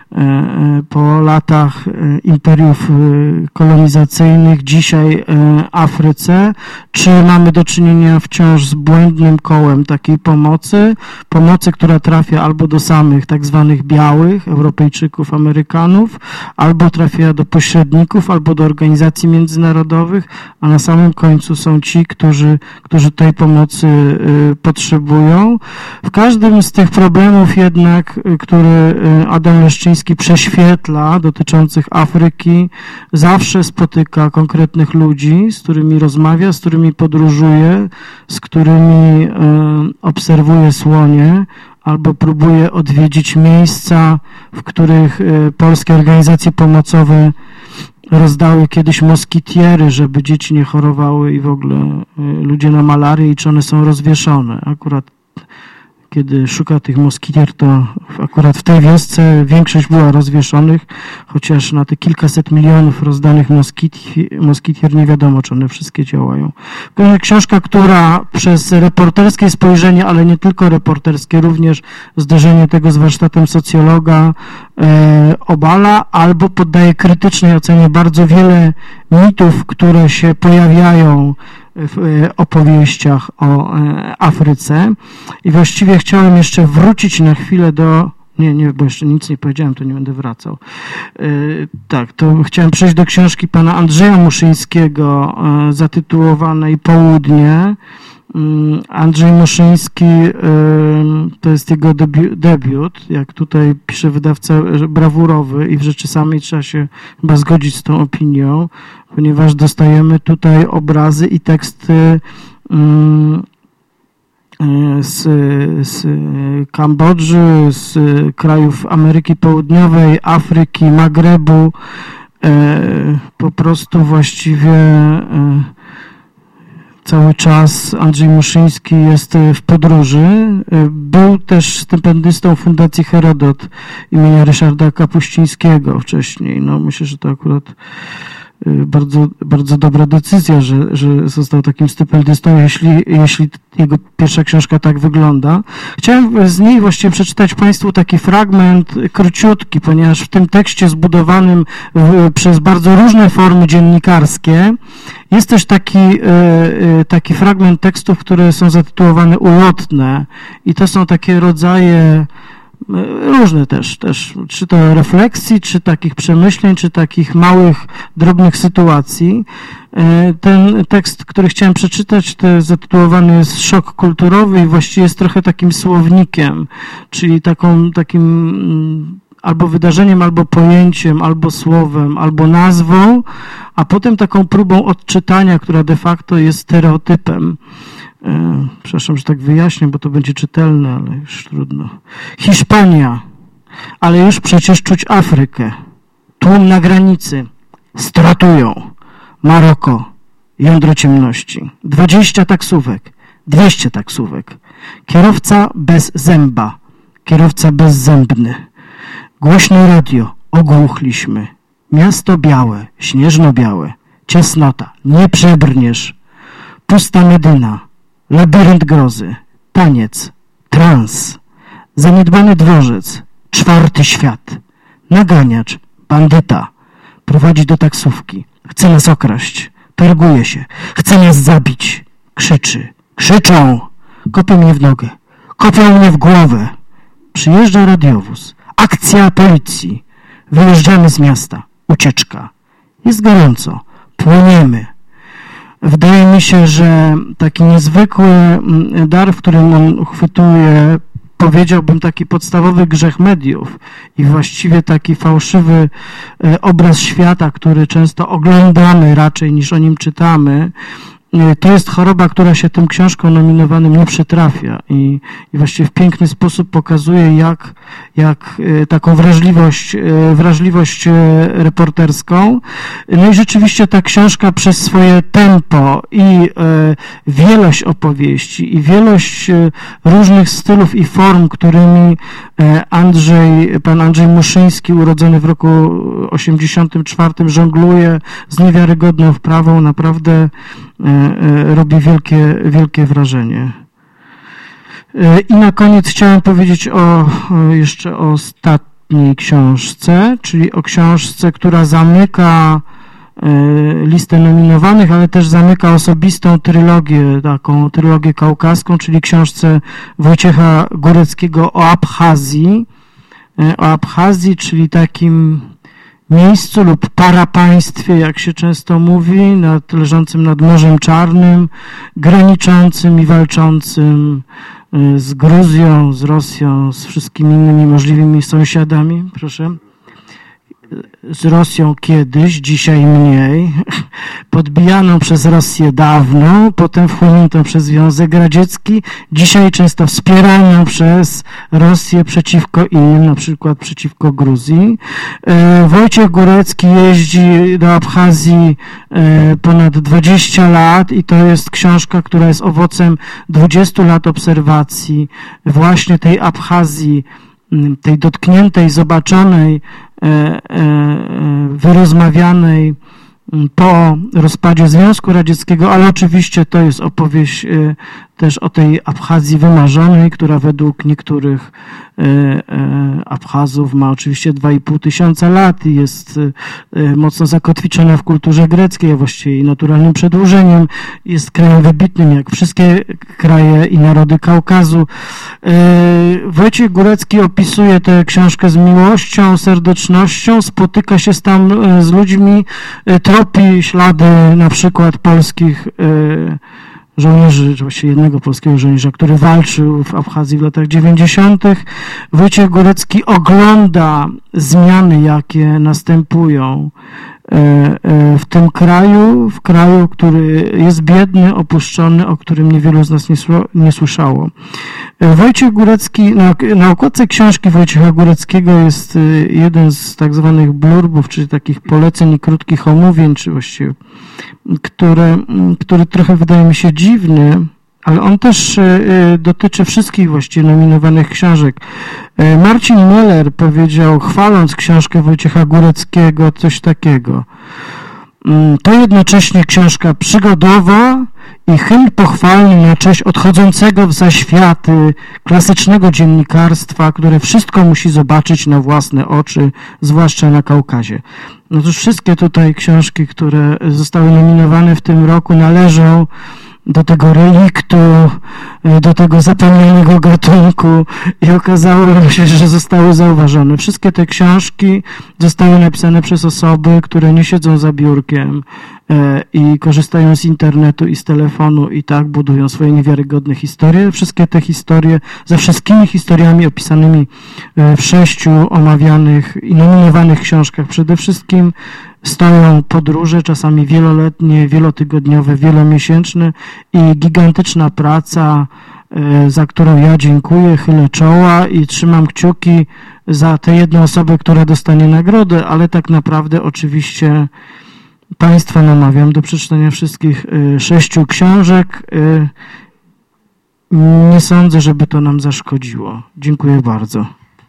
po latach imperiów kolonizacyjnych dzisiaj Afryce, czy mamy do czynienia wciąż z błędnym kołem takiej pomocy, pomocy, która trafia albo do samych tak zwanych białych Europejczyków, Amerykanów, albo trafia do pośredników, albo do organizacji międzynarodowych, a na samym końcu są ci, którzy, którzy tej pomocy potrzebują. W każdym z tych problemów jednak, który Adam Leszczyński prześwietla, dotyczących Afryki, zawsze spotyka konkretnych ludzi, z którymi rozmawia, z którymi podróżuje, z którymi e, obserwuje słonie, albo próbuje odwiedzić miejsca, w których e, polskie organizacje pomocowe rozdały kiedyś moskitiery, żeby dzieci nie chorowały i w ogóle e, ludzie na malarię i czy one są rozwieszone. Akurat kiedy szuka tych moskitier, to akurat w tej wiosce większość była rozwieszonych, chociaż na te kilkaset milionów rozdanych moskitier nie wiadomo, czy one wszystkie działają. Książka, która przez reporterskie spojrzenie, ale nie tylko reporterskie, również zderzenie tego z warsztatem socjologa e, obala albo poddaje krytycznej ocenie bardzo wiele mitów, które się pojawiają w opowieściach o Afryce. I właściwie chciałem jeszcze wrócić na chwilę do... Nie, nie, bo jeszcze nic nie powiedziałem, to nie będę wracał. Tak, to chciałem przejść do książki pana Andrzeja Muszyńskiego zatytułowanej Południe. Andrzej Muszyński to jest jego debi- debiut, jak tutaj pisze wydawca, brawurowy i w rzeczy samej trzeba się chyba zgodzić z tą opinią, ponieważ dostajemy tutaj obrazy i teksty z, z Kambodży, z krajów Ameryki Południowej, Afryki, Magrebu, po prostu właściwie cały czas Andrzej Muszyński jest w podróży. Był też stypendystą Fundacji Herodot imienia Ryszarda Kapuścińskiego wcześniej. No, myślę, że to akurat bardzo, bardzo dobra decyzja, że, że został takim stypendystą, jeśli, jeśli jego pierwsza książka tak wygląda. Chciałem z niej właściwie przeczytać Państwu taki fragment króciutki, ponieważ w tym tekście zbudowanym w, przez bardzo różne formy dziennikarskie jest też taki, taki fragment tekstów, które są zatytułowane ulotne i to są takie rodzaje różne też, też, czy to refleksji, czy takich przemyśleń, czy takich małych, drobnych sytuacji. Ten tekst, który chciałem przeczytać, to zatytułowany jest Szok kulturowy i właściwie jest trochę takim słownikiem, czyli taką, takim albo wydarzeniem, albo pojęciem, albo słowem, albo nazwą, a potem taką próbą odczytania, która de facto jest stereotypem. Przepraszam, że tak wyjaśnię, bo to będzie czytelne, ale już trudno. Hiszpania, ale już przecież czuć Afrykę. Tłum na granicy. Stratują. Maroko. Jądro ciemności. Dwadzieścia taksówek. Dwieście taksówek. Kierowca bez zęba. Kierowca bezzębny. Głośno radio. Ogłuchliśmy. Miasto białe. Śnieżno-białe. Ciasnota. Nie przebrniesz. Pusta Medyna. Labirynt grozy, taniec, trans, zaniedbany dworzec, czwarty świat, naganiacz, bandyta, prowadzi do taksówki, chce nas okraść, targuje się, chce nas zabić, krzyczy, krzyczą, kopią mnie w nogę, kopią mnie w głowę, przyjeżdża radiowóz, akcja policji, wyjeżdżamy z miasta, ucieczka, jest gorąco, płoniemy. Wydaje mi się, że taki niezwykły dar, w którym on uchwytuje, powiedziałbym, taki podstawowy grzech mediów i właściwie taki fałszywy obraz świata, który często oglądamy raczej niż o nim czytamy, to jest choroba, która się tym książkom nominowanym nie przytrafia i, i właściwie w piękny sposób pokazuje, jak, jak taką wrażliwość, wrażliwość reporterską. No i rzeczywiście ta książka przez swoje tempo i wielość opowieści i wielość różnych stylów i form, którymi Andrzej, pan Andrzej Muszyński, urodzony w roku osiemdziesiątym czwartym, żongluje z niewiarygodną wprawą, naprawdę robi wielkie, wielkie wrażenie. I na koniec chciałem powiedzieć o, jeszcze o ostatniej książce, czyli o książce, która zamyka listę nominowanych, ale też zamyka osobistą trylogię, taką trylogię kaukaską, czyli książce Wojciecha Góreckiego o Abchazji. O Abchazji, czyli takim miejscu lub parapaństwie, jak się często mówi, nad, leżącym nad Morzem Czarnym, graniczącym i walczącym z Gruzją, z Rosją, z wszystkimi innymi możliwymi sąsiadami. Proszę. Z Rosją kiedyś, dzisiaj mniej, podbijaną przez Rosję dawno, potem wchłoniętą przez Związek Radziecki, dzisiaj często wspieraną przez Rosję przeciwko innym, na przykład przeciwko Gruzji. Wojciech Górecki jeździ do Abchazji ponad dwadzieścia lat i to jest książka, która jest owocem dwudziestu lat obserwacji właśnie tej Abchazji, tej dotkniętej, zobaczonej, wyrozmawianej po rozpadzie Związku Radzieckiego, ale oczywiście to jest opowieść też o tej Abchazji wymarzonej, która według niektórych Abchazów ma oczywiście dwa i pół tysiąca lat i jest mocno zakotwiczona w kulturze greckiej, a właściwie jej naturalnym przedłużeniem. Jest krajem wybitnym, jak wszystkie kraje i narody Kaukazu. Wojciech Górecki opisuje tę książkę z miłością, serdecznością, spotyka się tam z ludźmi, tropi ślady na przykład polskich żołnierzy, czy właściwie jednego polskiego żołnierza, który walczył w Abchazji w latach dziewięćdziesiątych. Wojciech Górecki ogląda zmiany, jakie następują w tym kraju, w kraju, który jest biedny, opuszczony, o którym niewielu z nas nie, nie słyszało. Wojciech Górecki, na, na okładce książki Wojciecha Góreckiego jest jeden z tak zwanych blurbów, czyli takich poleceń i krótkich omówień, czy właściwie, które, który trochę wydaje mi się dziwny, ale on też dotyczy wszystkich właściwie nominowanych książek. Marcin Meller powiedział, chwaląc książkę Wojciecha Góreckiego, coś takiego. To jednocześnie książka przygodowa i hymn pochwalny na cześć odchodzącego w zaświaty klasycznego dziennikarstwa, które wszystko musi zobaczyć na własne oczy, zwłaszcza na Kaukazie. No to wszystkie tutaj książki, które zostały nominowane w tym roku, należą do tego reliktu, do tego zapomnianego gatunku i okazało się, że zostały zauważone. Wszystkie te książki zostały napisane przez osoby, które nie siedzą za biurkiem i korzystają z internetu i z telefonu i tak budują swoje niewiarygodne historie. Wszystkie te historie, za wszystkimi historiami opisanymi w sześciu omawianych i nominowanych książkach przede wszystkim stoją podróże, czasami wieloletnie, wielotygodniowe, wielomiesięczne i gigantyczna praca, za którą ja dziękuję, chylę czoła i trzymam kciuki za tę jedną osobę, która dostanie nagrodę, ale tak naprawdę oczywiście Państwa namawiam do przeczytania wszystkich sześciu książek. Nie sądzę, żeby to nam zaszkodziło. Dziękuję bardzo.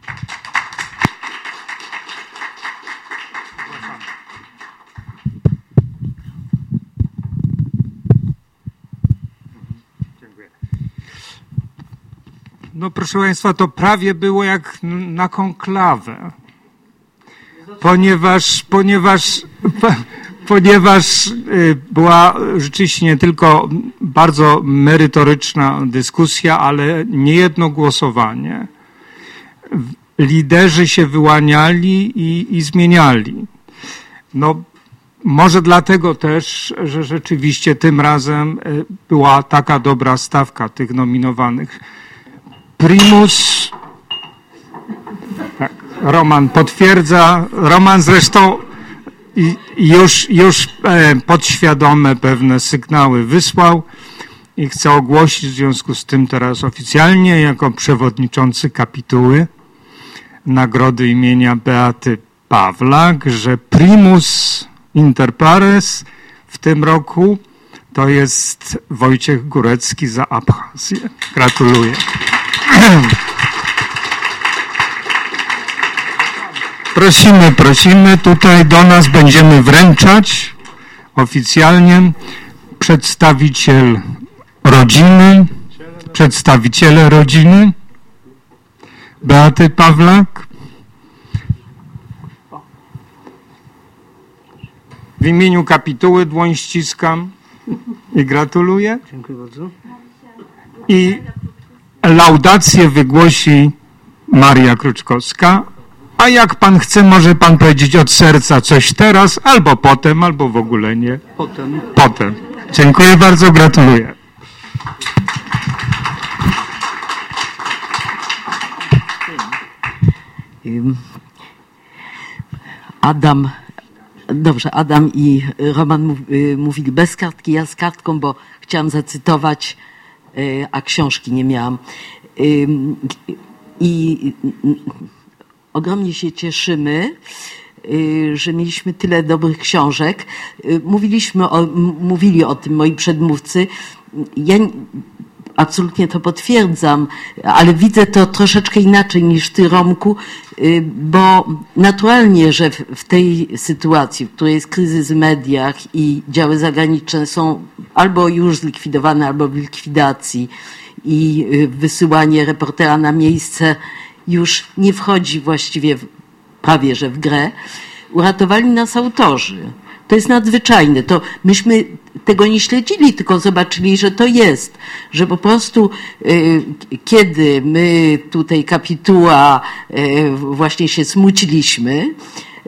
No proszę Państwa, to prawie było jak na konklawę, ponieważ, ponieważ, ponieważ była rzeczywiście nie tylko bardzo merytoryczna dyskusja, ale niejedno głosowanie. Liderzy się wyłaniali i, i zmieniali. No, może dlatego też, że rzeczywiście tym razem była taka dobra stawka tych nominowanych. Primus, tak, Roman potwierdza, Roman zresztą już, już podświadome pewne sygnały wysłał i chcę ogłosić w związku z tym teraz oficjalnie jako przewodniczący kapituły nagrody imienia Beaty Pawlak, że primus inter pares w tym roku to jest Wojciech Górecki za Abchazję. Gratuluję. Prosimy, prosimy, tutaj do nas będziemy wręczać oficjalnie przedstawiciel rodziny, przedstawiciele rodziny Beaty Pawlak. W imieniu kapituły dłoń ściskam i gratuluję. Dziękuję bardzo. I laudację wygłosi Maria Kruczkowska, a jak pan chce, może pan powiedzieć od serca coś teraz, albo potem, albo w ogóle nie. Potem. Potem. Dziękuję bardzo, gratuluję. Adam, dobrze, Adam i Roman mówili bez kartki, ja z kartką, bo chciałam zacytować, a książki nie miałam. I ogromnie się cieszymy, że mieliśmy tyle dobrych książek. Mówiliśmy o, mówili o tym moi przedmówcy. Ja absolutnie to potwierdzam, ale widzę to troszeczkę inaczej niż ty, Romku, bo naturalnie, że w tej sytuacji, w której jest kryzys w mediach i działy zagraniczne są albo już zlikwidowane, albo w likwidacji i wysyłanie reportera na miejsce już nie wchodzi właściwie w, prawie że w grę, uratowali nas autorzy. To jest nadzwyczajne. To myśmy tego nie śledzili, tylko zobaczyli, że to jest. Że po prostu y, kiedy my tutaj kapituła y, właśnie się smuciliśmy,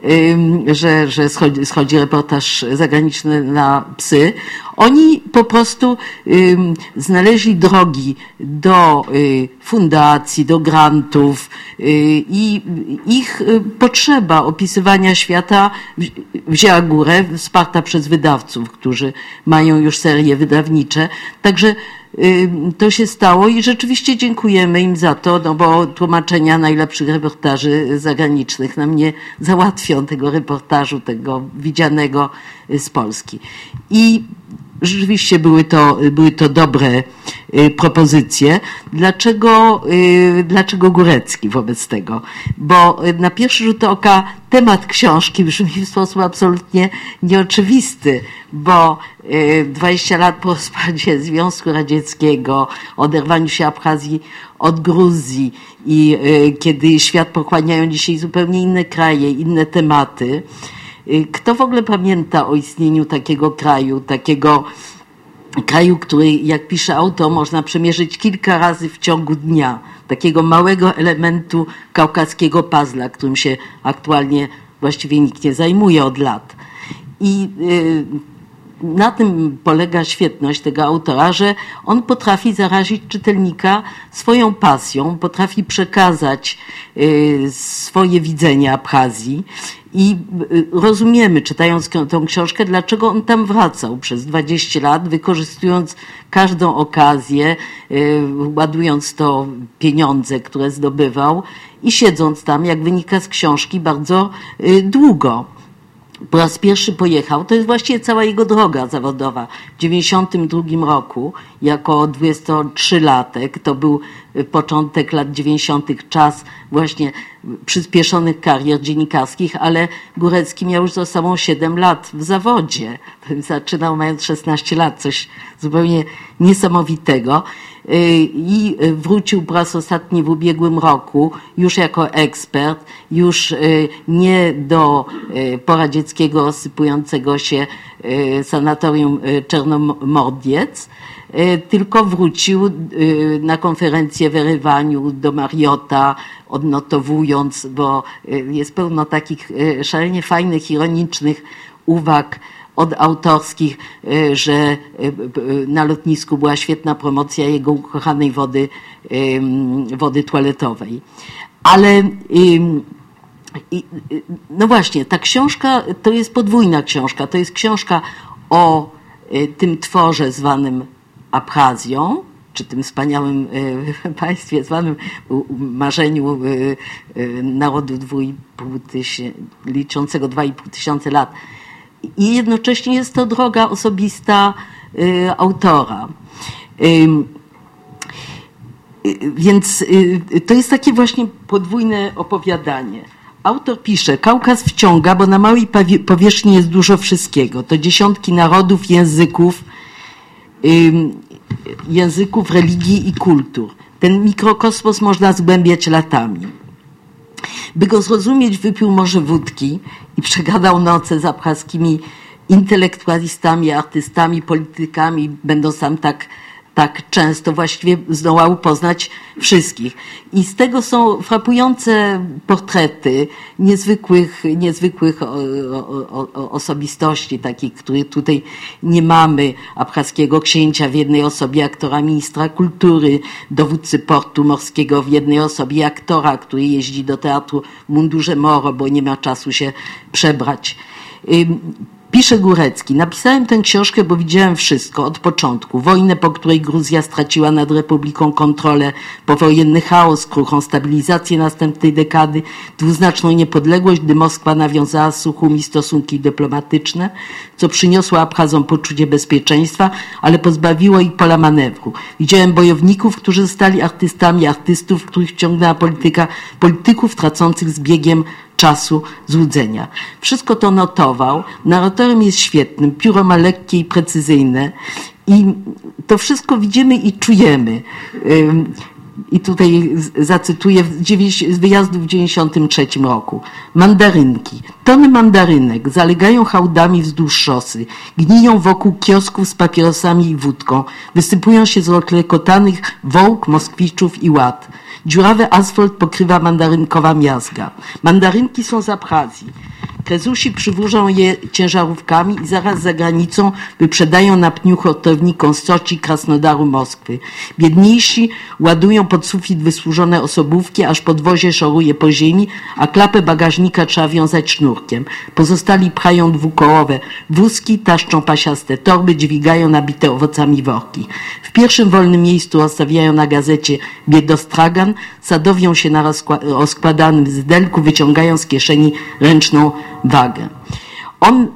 że, że schodzi, schodzi reportaż zagraniczny na psy. Oni po prostu znaleźli drogi do fundacji, do grantów i ich potrzeba opisywania świata wzięła górę, wsparta przez wydawców, którzy mają już serie wydawnicze. Także to się stało i rzeczywiście dziękujemy im za to, no bo tłumaczenia najlepszych reportaży zagranicznych nam nie załatwią tego reportażu, tego widzianego z Polski. I rzeczywiście były to, były to dobre propozycje. Dlaczego, dlaczego Górecki wobec tego? Bo na pierwszy rzut oka temat książki brzmi w sposób absolutnie nieoczywisty, bo dwadzieścia lat po rozpadzie Związku Radzieckiego, oderwaniu się Abchazji od Gruzji i kiedy świat pochłaniają dzisiaj zupełnie inne kraje, inne tematy, kto w ogóle pamięta o istnieniu takiego kraju, takiego kraju, który, jak pisze autor, można przemierzyć kilka razy w ciągu dnia, takiego małego elementu kaukaskiego puzzla, którym się aktualnie właściwie nikt nie zajmuje od lat. I na tym polega świetność tego autora, że on potrafi zarazić czytelnika swoją pasją, potrafi przekazać swoje widzenie Abchazji i rozumiemy, czytając tą książkę, dlaczego on tam wracał przez dwadzieścia lat, wykorzystując każdą okazję, ładując to pieniądze, które zdobywał i siedząc tam, jak wynika z książki, bardzo długo. Po raz pierwszy pojechał, to jest właściwie cała jego droga zawodowa. W dziewięćdziesiątym drugim roku, jako dwudziestotrzylatek, to był początek lat dziewięćdziesiątych, czas właśnie przyspieszonych karier dziennikarskich, ale Górecki miał już za sobą siedem lat w zawodzie. Zaczynał mając szesnaście lat, coś zupełnie niesamowitego. I wrócił po raz ostatni w ubiegłym roku, już jako ekspert, już nie do poradzieckiego sypującego się sanatorium Czernomordiec, tylko wrócił na konferencję w Erywaniu do Mariota, odnotowując, bo jest pełno takich szalenie fajnych, ironicznych uwag odautorskich, że na lotnisku była świetna promocja jego ukochanej wody, wody toaletowej. Ale no właśnie, ta książka to jest podwójna książka. To jest książka o tym tworze zwanym Abchazją, czy tym wspaniałym państwie zwanym marzeniu narodu dwu i pół tysiąca, liczącego dwa i pół tysiąca lat. I jednocześnie jest to droga osobista y, autora. Y, y, więc y, to jest takie właśnie podwójne opowiadanie. Autor pisze, Kaukaz wciąga, bo na małej powierzchni jest dużo wszystkiego. To dziesiątki narodów, języków, y, języków, religii i kultur. Ten mikrokosmos można zgłębiać latami. By go zrozumieć, wypił może wódki i przegadał noce z abchaskimi intelektualistami, artystami, politykami, będąc tam tak, tak często, właściwie zdołał poznać wszystkich. I z tego są frapujące portrety niezwykłych, niezwykłych o, o, o, osobistości, takich, których tutaj nie mamy. Abchaskiego księcia w jednej osobie, aktora ministra kultury, dowódcy portu morskiego w jednej osobie, aktora, który jeździ do teatru w mundurze Moro, bo nie ma czasu się przebrać. Pisze Górecki, napisałem tę książkę, bo widziałem wszystko od początku. Wojnę, po której Gruzja straciła nad Republiką kontrolę, powojenny chaos, kruchą stabilizację następnej dekady, dwuznaczną niepodległość, gdy Moskwa nawiązała z Suchumi stosunki dyplomatyczne, co przyniosło Abchazom poczucie bezpieczeństwa, ale pozbawiło ich pola manewru. Widziałem bojowników, którzy zostali artystami, artystów, których wciągnęła polityka, polityków tracących z biegiem czasu złudzenia. Wszystko to notował. Narratorem jest świetnym, pióro ma lekkie i precyzyjne i to wszystko widzimy i czujemy. I tutaj zacytuję z wyjazdu w dziewięćdziesiątym trzecim roku. Mandarynki. Tony mandarynek zalegają hałdami wzdłuż szosy, gniją wokół kiosków z papierosami i wódką, wysypują się z oklekotanych wołk, moskwiczów i ład. Dziurawy asfalt pokrywa mandarynkowa miazga. Mandarynki są z Abchazji. Krezusi przywożą je ciężarówkami i zaraz za granicą wyprzedają na pniu hurtownikom z Soczi, Krasnodaru, Moskwy. Biedniejsi ładują pod sufit wysłużone osobówki, aż podwozie szoruje po ziemi, a klapę bagażnika trzeba wiązać sznurkiem. Pozostali pchają dwukołowe wózki, taszczą pasiaste torby, dźwigają nabite owocami worki. W pierwszym wolnym miejscu ostawiają na gazecie biedostragan, sadowią się na rozkładanym zdelku, wyciągają z kieszeni ręczną wagę. On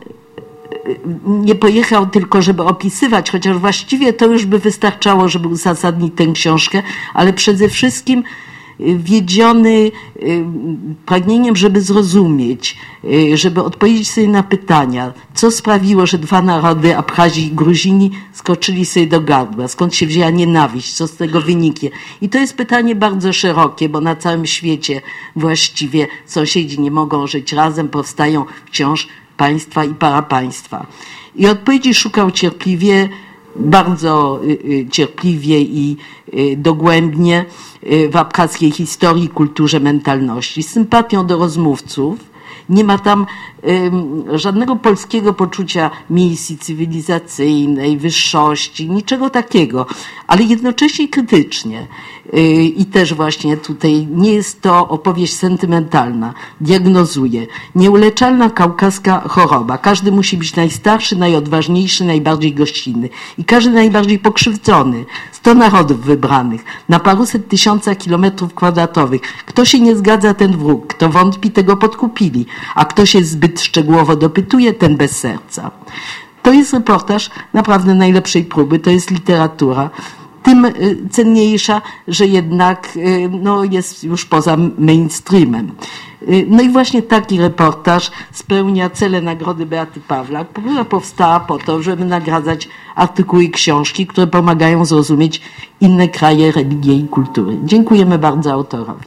nie pojechał tylko, żeby opisywać, chociaż właściwie to już by wystarczało, żeby uzasadnić tę książkę, ale przede wszystkim wiedziony pragnieniem, żeby zrozumieć, żeby odpowiedzieć sobie na pytania, co sprawiło, że dwa narody, Abchazji i Gruzini, skoczyli sobie do gardła, skąd się wzięła nienawiść, co z tego wyniknie. I to jest pytanie bardzo szerokie, bo na całym świecie właściwie sąsiedzi nie mogą żyć razem, powstają wciąż państwa i parapaństwa. I odpowiedzi szukał cierpliwie, bardzo cierpliwie i dogłębnie w abchazkiej historii, kulturze, mentalności. Z sympatią do rozmówców. Nie ma tam żadnego polskiego poczucia misji cywilizacyjnej, wyższości, niczego takiego, ale jednocześnie krytycznie. I też właśnie tutaj nie jest to opowieść sentymentalna. Diagnozuje. Nieuleczalna kaukaska choroba. Każdy musi być najstarszy, najodważniejszy, najbardziej gościnny. I każdy najbardziej pokrzywdzony. Sto narodów wybranych. Na paruset tysiącach kilometrów kwadratowych. Kto się nie zgadza, ten wróg. Kto wątpi, tego podkupili. A kto się zbyt szczegółowo dopytuje, ten bez serca. To jest reportaż naprawdę najlepszej próby. To jest literatura. Tym cenniejsza, że jednak no, jest już poza mainstreamem. No i właśnie taki reportaż spełnia cele Nagrody Beaty Pawlak, która powstała po to, żeby nagradzać artykuły i książki, które pomagają zrozumieć inne kraje, religie i kultury. Dziękujemy bardzo autorowi.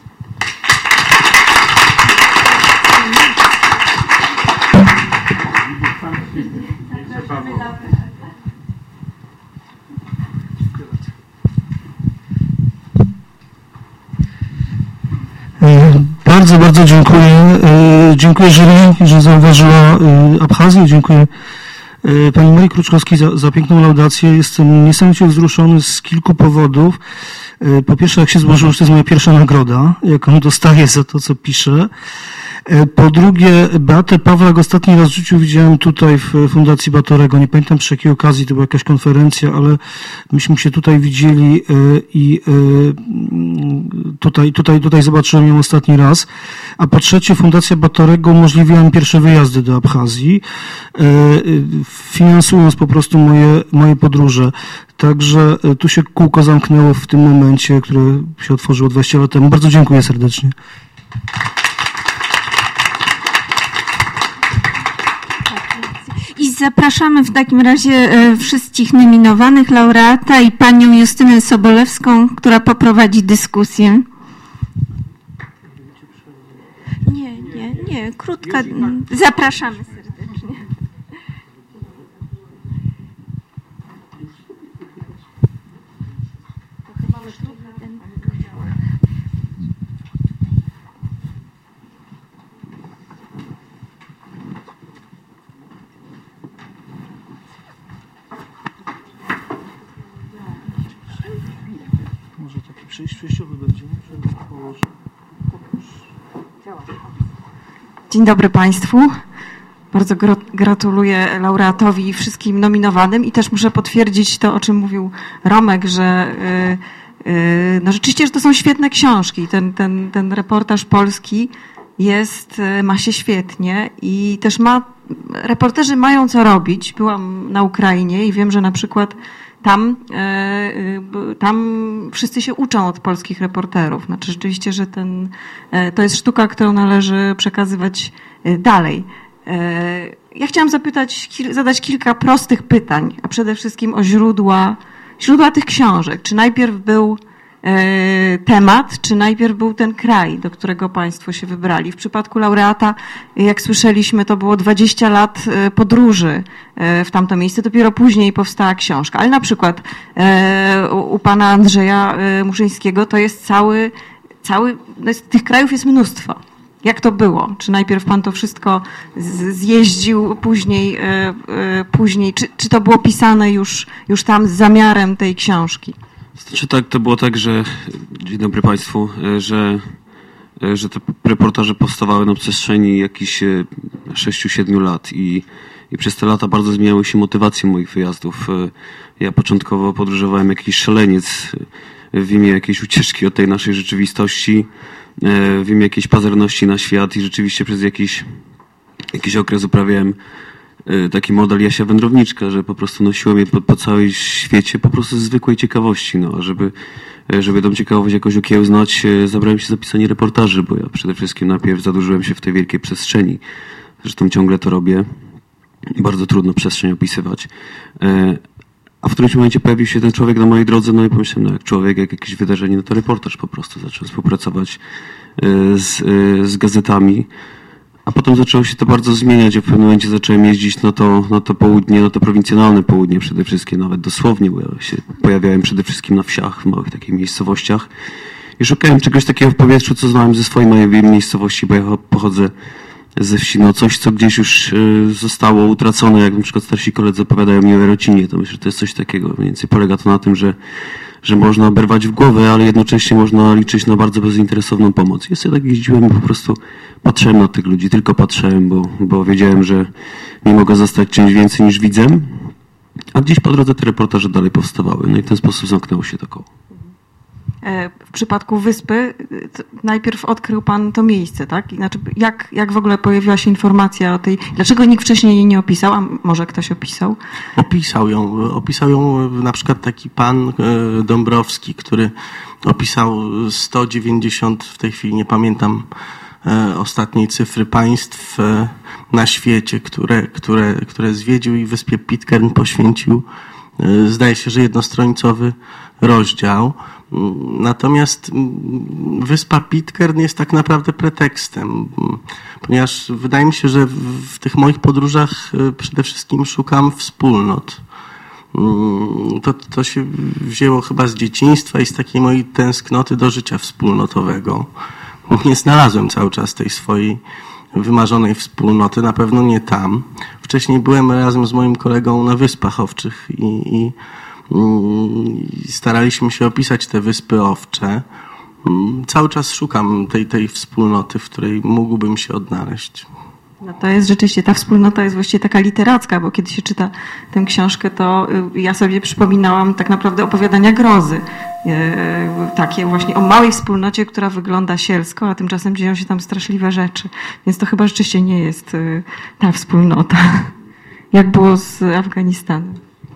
Bardzo, bardzo dziękuję. Dziękuję jury, że zauważyła Abchazję. Dziękuję pani Marii Kruczkowskiej za, za piękną laudację. Jestem niesamowicie wzruszony z kilku powodów. Po pierwsze, jak się złożyło, że to jest moja pierwsza nagroda, jaką dostaję za to, co piszę. Po drugie, Beatę Pawlak ostatni raz w życiu widziałem tutaj w Fundacji Batorego. Nie pamiętam przy jakiej okazji, to była jakaś konferencja, ale myśmy się tutaj widzieli i tutaj, tutaj, tutaj zobaczyłem ją ostatni raz. A po trzecie, Fundacja Batorego umożliwiła mi pierwsze wyjazdy do Abchazji, finansując po prostu moje, moje podróże. Także tu się kółko zamknęło w tym momencie, które się otworzyło dwadzieścia lat temu. Bardzo dziękuję serdecznie. I zapraszamy w takim razie wszystkich nominowanych, laureata i panią Justynę Sobolewską, która poprowadzi dyskusję. Nie, nie, nie, krótka. Zapraszamy serdecznie. Przejściowy będzie, że położę. Dzień dobry Państwu. Bardzo gratuluję laureatowi i wszystkim nominowanym i też muszę potwierdzić to, o czym mówił Romek, że no rzeczywiście, że to są świetne książki. Ten, ten, ten reportaż polski jest, ma się świetnie i też ma, reporterzy mają co robić. Byłam na Ukrainie i wiem, że na przykład Tam, tam wszyscy się uczą od polskich reporterów. Znaczy rzeczywiście, że ten, to jest sztuka, którą należy przekazywać dalej. Ja chciałam zapytać, zadać kilka prostych pytań, a przede wszystkim o źródła, źródła tych książek. Czy najpierw był temat, czy najpierw był ten kraj, do którego Państwo się wybrali? W przypadku laureata, jak słyszeliśmy, to było dwadzieścia lat podróży w tamto miejsce, dopiero później powstała książka. Ale na przykład u pana Andrzeja Muszyńskiego to jest cały, cały no jest, tych krajów jest mnóstwo. Jak to było? Czy najpierw pan to wszystko zjeździł, później, później czy, czy to było pisane już, już tam z zamiarem tej książki? Znaczy tak, to było tak, że, dzień dobry Państwu, że, że te reportaże powstawały na przestrzeni jakichś sześciu siedmiu lat i, i przez te lata bardzo zmieniały się motywacje moich wyjazdów. Ja początkowo podróżowałem jakiś szaleniec w imię jakiejś ucieczki od tej naszej rzeczywistości, w imię jakiejś pazerności na świat i rzeczywiście przez jakiś, jakiś okres uprawiałem taki model Jasia Wędrowniczka, że po prostu nosiłem je po, po całym świecie po prostu z zwykłej ciekawości. No, a żeby, żeby tą ciekawość jakoś okiełznać, zabrałem się za pisanie reportaży, bo ja przede wszystkim najpierw zadłużyłem się w tej wielkiej przestrzeni. Zresztą ciągle to robię. Bardzo trudno przestrzeń opisywać. A w którymś momencie pojawił się ten człowiek na mojej drodze, no i pomyślałem, no jak człowiek, jak jakieś wydarzenie, no to reportaż po prostu. Zacząłem współpracować z, z gazetami, a potem zaczęło się to bardzo zmieniać. Ja w pewnym momencie zacząłem jeździć na to, na to południe, na to prowincjonalne południe przede wszystkim, nawet dosłownie, bo ja się pojawiałem przede wszystkim na wsiach, w małych takich miejscowościach i szukałem czegoś takiego w powietrzu, co znałem ze swojej mojej miejscowości, bo ja pochodzę ze wsi, no coś, co gdzieś już zostało utracone, jak na przykład starsi koledzy opowiadają mi o Jarocinie, to myślę, że to jest coś takiego. Mniej więcej polega to na tym, że, że można oberwać w głowę, ale jednocześnie można liczyć na bardzo bezinteresowną pomoc. Ja sobie tak jeździłem i po prostu patrzyłem na tych ludzi, tylko patrzyłem, bo, bo wiedziałem, że nie mogę zostać czymś więcej niż widzem, a gdzieś po drodze te reportaże dalej powstawały. No i w ten sposób zamknęło się to koło. W przypadku wyspy najpierw odkrył pan to miejsce, tak? Znaczy, jak, jak w ogóle pojawiła się informacja o tej... Dlaczego nikt wcześniej jej nie opisał? A może ktoś opisał? Opisał ją. Opisał ją na przykład taki pan Dąbrowski, który opisał sto dziewięćdziesiąt, w tej chwili nie pamiętam ostatniej cyfry, państw na świecie, które, które, które zwiedził i wyspie Pitcairn poświęcił, zdaje się, że jednostronicowy rozdział. Natomiast wyspa Pitcairn jest tak naprawdę pretekstem, ponieważ wydaje mi się, że w tych moich podróżach przede wszystkim szukam wspólnot. To, to się wzięło chyba z dzieciństwa i z takiej mojej tęsknoty do życia wspólnotowego. Nie znalazłem cały czas tej swojej wymarzonej wspólnoty, na pewno nie tam. Wcześniej byłem razem z moim kolegą na Wyspach Owczych i, i i staraliśmy się opisać te Wyspy Owcze. Cały czas szukam tej, tej wspólnoty, w której mógłbym się odnaleźć. No to jest rzeczywiście, ta wspólnota jest właściwie taka literacka, bo kiedy się czyta tę książkę, to ja sobie przypominałam tak naprawdę opowiadania grozy. Takie właśnie o małej wspólnocie, która wygląda sielsko, a tymczasem dzieją się tam straszliwe rzeczy. Więc to chyba rzeczywiście nie jest ta wspólnota. Jak było z Afganistanem?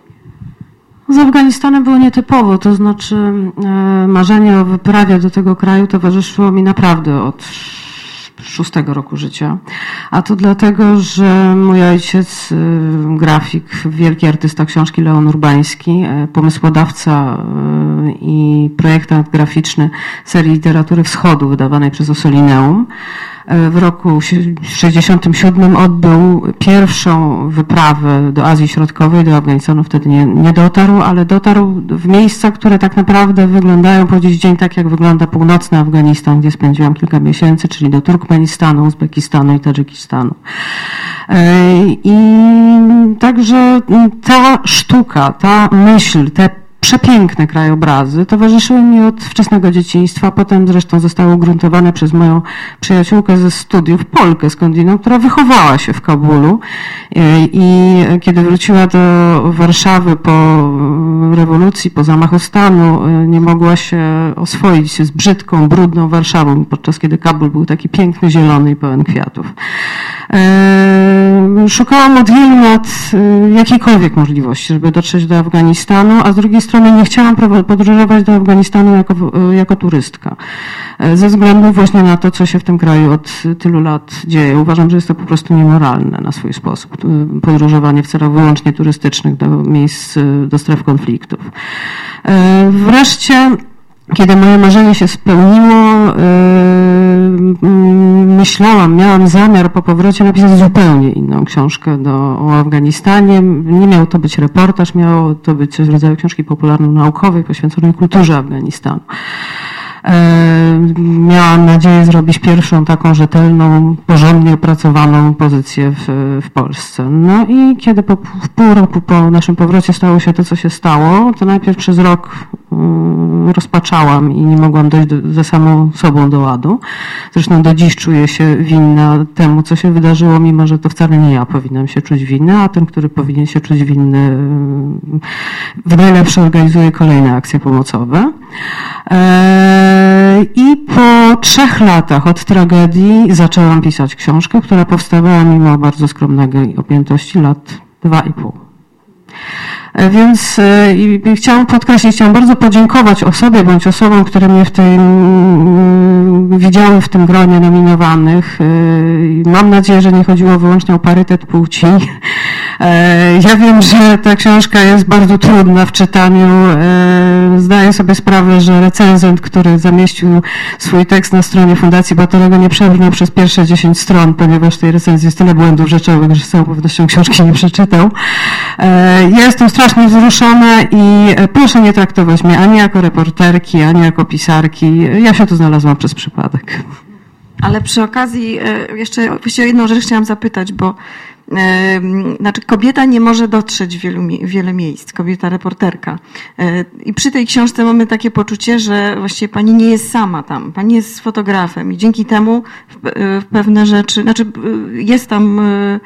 Z Afganistanem było nietypowo, to znaczy e, marzenie o wyprawie do tego kraju towarzyszyło mi naprawdę od szóstego roku życia. A to dlatego, że mój ojciec, e, grafik, wielki artysta książki Leon Urbański, e, pomysłodawca e, i projektant graficzny serii Literatury Wschodu wydawanej przez Ossolineum, w roku sześćdziesiątym siódmym odbył pierwszą wyprawę do Azji Środkowej, do Afganistanu wtedy nie, nie dotarł, ale dotarł w miejsca, które tak naprawdę wyglądają po dziś dzień tak, jak wygląda północny Afganistan, gdzie spędziłam kilka miesięcy, czyli do Turkmenistanu, Uzbekistanu i Tadżykistanu. I także ta sztuka, ta myśl, te przepiękne krajobrazy towarzyszyły mi od wczesnego dzieciństwa, potem zresztą zostały ugruntowane przez moją przyjaciółkę ze studiów, Polkę skądinąd, która wychowała się w Kabulu i kiedy wróciła do Warszawy po rewolucji, po zamachu stanu, nie mogła się oswoić z brzydką, brudną Warszawą, podczas kiedy Kabul był taki piękny, zielony i pełen kwiatów. Szukałam od wielu lat jakiejkolwiek możliwości, żeby dotrzeć do Afganistanu, a z drugiej strony nie chciałam podróżować do Afganistanu jako, jako turystka. Ze względu właśnie na to, co się w tym kraju od tylu lat dzieje. Uważam, że jest to po prostu niemoralne na swój sposób. Podróżowanie w celach wyłącznie turystycznych do miejsc, do stref konfliktów. Wreszcie, kiedy moje marzenie się spełniło, myślałam, miałam zamiar po powrocie napisać zupełnie inną książkę do, o Afganistanie. Nie miał to być reportaż, miało to być coś w rodzaju książki popularno-naukowej poświęconej kulturze Afganistanu. Miałam nadzieję zrobić pierwszą taką rzetelną, porządnie opracowaną pozycję w, w Polsce. No i kiedy po w pół roku po naszym powrocie stało się to, co się stało, to najpierw przez rok rozpaczałam i nie mogłam dojść do, ze samą sobą do ładu. Zresztą do dziś czuję się winna temu, co się wydarzyło, mimo że to wcale nie ja powinnam się czuć winna, a ten, który powinien się czuć winny, w najlepsze organizuje kolejne akcje pomocowe. I po trzech latach od tragedii zaczęłam pisać książkę, która powstawała mimo bardzo skromnej objętości lat dwa i pół. Więc i, i chciałam podkreślić, chciałam bardzo podziękować osobie bądź osobom, które mnie w tym widziały w tym gronie nominowanych. Mam nadzieję, że nie chodziło wyłącznie o parytet płci. Ja wiem, że ta książka jest bardzo trudna w czytaniu. Zdaję sobie sprawę, że recenzent, który zamieścił swój tekst na stronie Fundacji Batorego, nie przebrnął przez pierwsze dziesięć stron, ponieważ w tej recenzji jest tyle błędów rzeczowych, że z całą pewnością książki nie przeczytał. Ja jestem strasznie wzruszona i proszę nie traktować mnie ani jako reporterki, ani jako pisarki. Ja się tu znalazłam przez przypadek. Ale przy okazji jeszcze właściwie jedną rzecz chciałam zapytać, bo znaczy kobieta nie może dotrzeć w wielu, wiele miejsc, kobieta reporterka. I przy tej książce mamy takie poczucie, że właściwie pani nie jest sama tam, pani jest fotografem i dzięki temu w pewne rzeczy, znaczy jest tam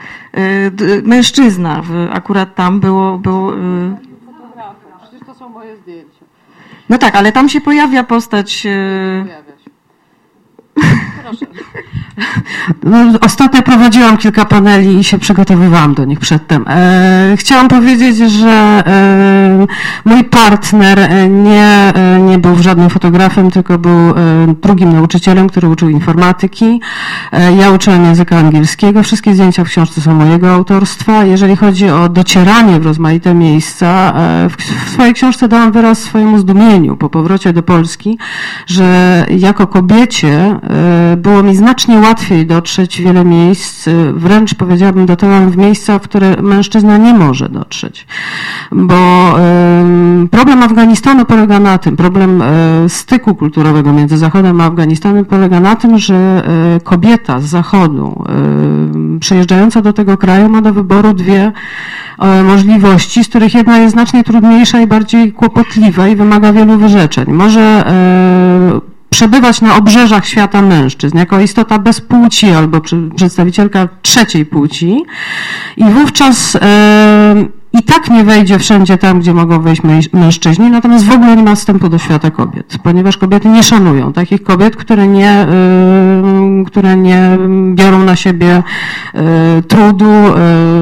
mężczyzna, akurat tam było... było Przecież to są moje zdjęcia. No tak, ale tam się pojawia postać... Pojawia się. Proszę. No, ostatnio prowadziłam kilka paneli i się przygotowywałam do nich przedtem. E, chciałam powiedzieć, że e, mój partner nie, nie był żadnym fotografem, tylko był e, drugim nauczycielem, który uczył informatyki. E, ja uczyłam języka angielskiego. Wszystkie zdjęcia w książce są mojego autorstwa. Jeżeli chodzi o docieranie w rozmaite miejsca, e, w, w swojej książce dałam wyraz swojemu zdumieniu po powrocie do Polski, że jako kobiecie e, było mi znacznie łatwiej dotrzeć w wiele miejsc, wręcz powiedziałabym dotarłam w miejsca, w które mężczyzna nie może dotrzeć. Bo y, problem Afganistanu polega na tym, problem y, styku kulturowego między Zachodem a Afganistanem polega na tym, że y, kobieta z Zachodu y, przyjeżdżająca do tego kraju ma do wyboru dwie y, możliwości, z których jedna jest znacznie trudniejsza i bardziej kłopotliwa i wymaga wielu wyrzeczeń. Może y, przebywać na obrzeżach świata mężczyzn, jako istota bez płci albo przedstawicielka trzeciej płci i wówczas e, i tak nie wejdzie wszędzie tam, gdzie mogą wejść mężczyźni, natomiast w ogóle nie ma wstępu do świata kobiet, ponieważ kobiety nie szanują takich kobiet, które nie, y, które nie biorą na siebie y, trudu, y,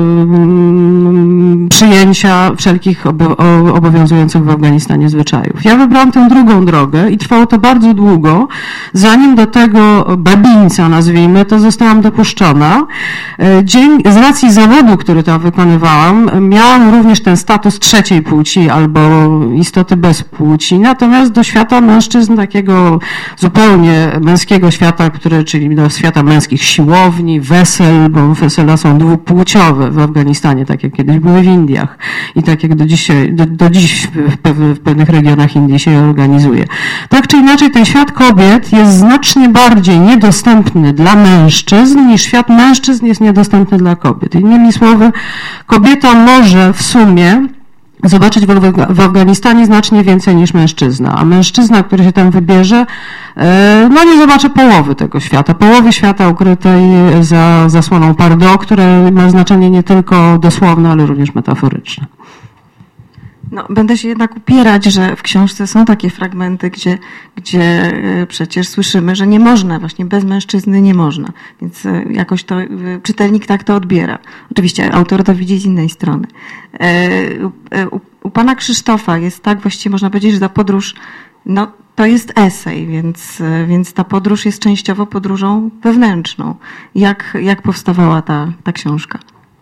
przyjęcia wszelkich obowiązujących w Afganistanie zwyczajów. Ja wybrałam tę drugą drogę i trwało to bardzo długo, zanim do tego babińca, nazwijmy to, zostałam dopuszczona. Dzień, z racji zawodu, który tam wykonywałam, miałam również ten status trzeciej płci albo istoty bez płci, natomiast do świata mężczyzn, takiego zupełnie męskiego świata, który, czyli do świata męskich siłowni, wesel, bo wesela są dwupłciowe w Afganistanie, tak jak kiedyś były w Indiach i tak jak do, dzisiaj, do, do dziś w, pewne, w pewnych regionach Indii się organizuje. Tak czy inaczej ten świat kobiet jest znacznie bardziej niedostępny dla mężczyzn niż świat mężczyzn jest niedostępny dla kobiet. Innymi słowy, kobieta może w sumie zobaczyć w Afganistanie znacznie więcej niż mężczyzna, a mężczyzna, który się tam wybierze, no nie zobaczy połowy tego świata, połowy świata ukrytej za zasłoną Pardo, które ma znaczenie nie tylko dosłowne, ale również metaforyczne. No, będę się jednak upierać, że w książce są takie fragmenty, gdzie, gdzie przecież słyszymy, że nie można, właśnie bez mężczyzny nie można. Więc jakoś to czytelnik tak to odbiera. Oczywiście autor to widzi z innej strony. U, u pana Krzysztofa jest tak, właściwie można powiedzieć, że ta podróż, no to jest esej, więc, więc ta podróż jest częściowo podróżą wewnętrzną. Jak, jak powstawała ta, ta książka?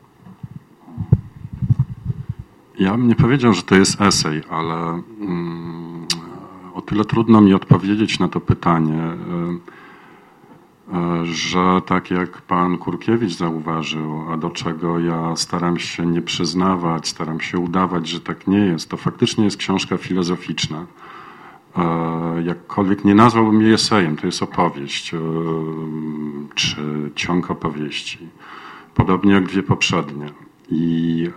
Ja bym nie powiedział, że to jest esej, ale mm, o tyle trudno mi odpowiedzieć na to pytanie, y, y, że tak jak pan Kurkiewicz zauważył, a do czego ja staram się nie przyznawać, staram się udawać, że tak nie jest, to faktycznie jest książka filozoficzna. Jakkolwiek nie nazwałbym jej esejem, to jest opowieść czy ciąg opowieści. Podobnie jak dwie poprzednie. I,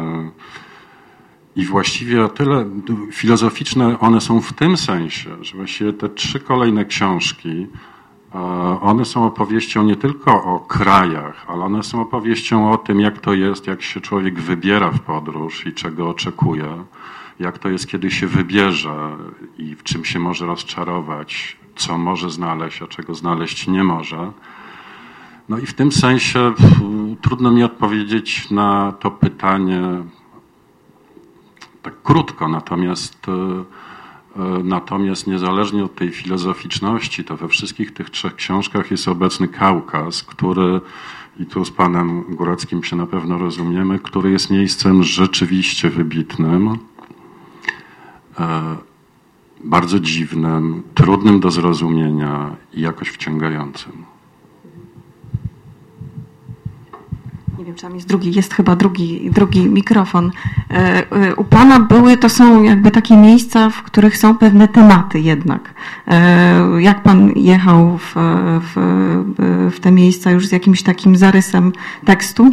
i właściwie o tyle filozoficzne one są w tym sensie, że właściwie te trzy kolejne książki, one są opowieścią nie tylko o krajach, ale one są opowieścią o tym, jak to jest, jak się człowiek wybiera w podróż i czego oczekuje. Jak to jest, kiedy się wybierze i w czym się może rozczarować, co może znaleźć, a czego znaleźć nie może. No i w tym sensie trudno mi odpowiedzieć na to pytanie tak krótko, natomiast, natomiast niezależnie od tej filozoficzności, to we wszystkich tych trzech książkach jest obecny Kaukaz, który, i tu z panem Góreckim się na pewno rozumiemy, który jest miejscem rzeczywiście wybitnym, bardzo dziwnym, trudnym do zrozumienia i jakoś wciągającym. Nie wiem, czy tam jest drugi, jest chyba drugi, drugi mikrofon. U pana były, to są jakby takie miejsca, w których są pewne tematy jednak. Jak pan jechał w, w, w te miejsca już z jakimś takim zarysem tekstu?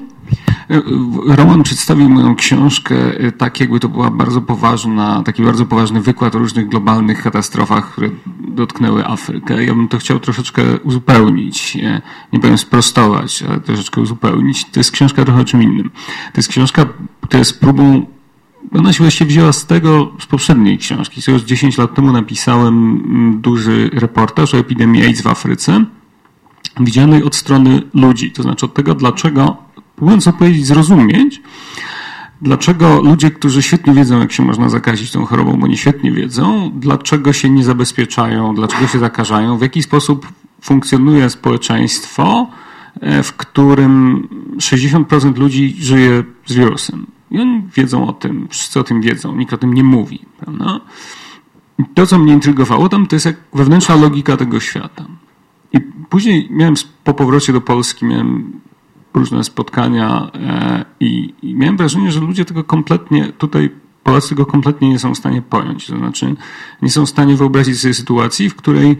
Roman przedstawił moją książkę tak, jakby to była bardzo poważna, taki bardzo poważny wykład o różnych globalnych katastrofach, które dotknęły Afrykę. Ja bym to chciał troszeczkę uzupełnić, nie powiem sprostować, ale troszeczkę uzupełnić. To jest książka trochę o czym innym. To jest książka, która jest próbą, ona się właściwie wzięła z tego, z poprzedniej książki. Co już dziesięć lat temu napisałem duży reportaż o epidemii AIDS w Afryce, widzianej od strony ludzi, to znaczy od tego, dlaczego, próbując co powiedzieć, zrozumieć, dlaczego ludzie, którzy świetnie wiedzą, jak się można zakazić tą chorobą, bo nie świetnie wiedzą, dlaczego się nie zabezpieczają, dlaczego się zakażają, w jaki sposób funkcjonuje społeczeństwo, w którym sześćdziesiąt procent ludzi żyje z wirusem. I oni wiedzą o tym, wszyscy o tym wiedzą, nikt o tym nie mówi. Prawda? I to, co mnie intrygowało tam, to jest jak wewnętrzna logika tego świata. I później miałem po powrocie do Polski, miałem różne spotkania i, i miałem wrażenie, że ludzie tego kompletnie, tutaj Polacy tego kompletnie nie są w stanie pojąć. To znaczy nie są w stanie wyobrazić sobie sytuacji, w której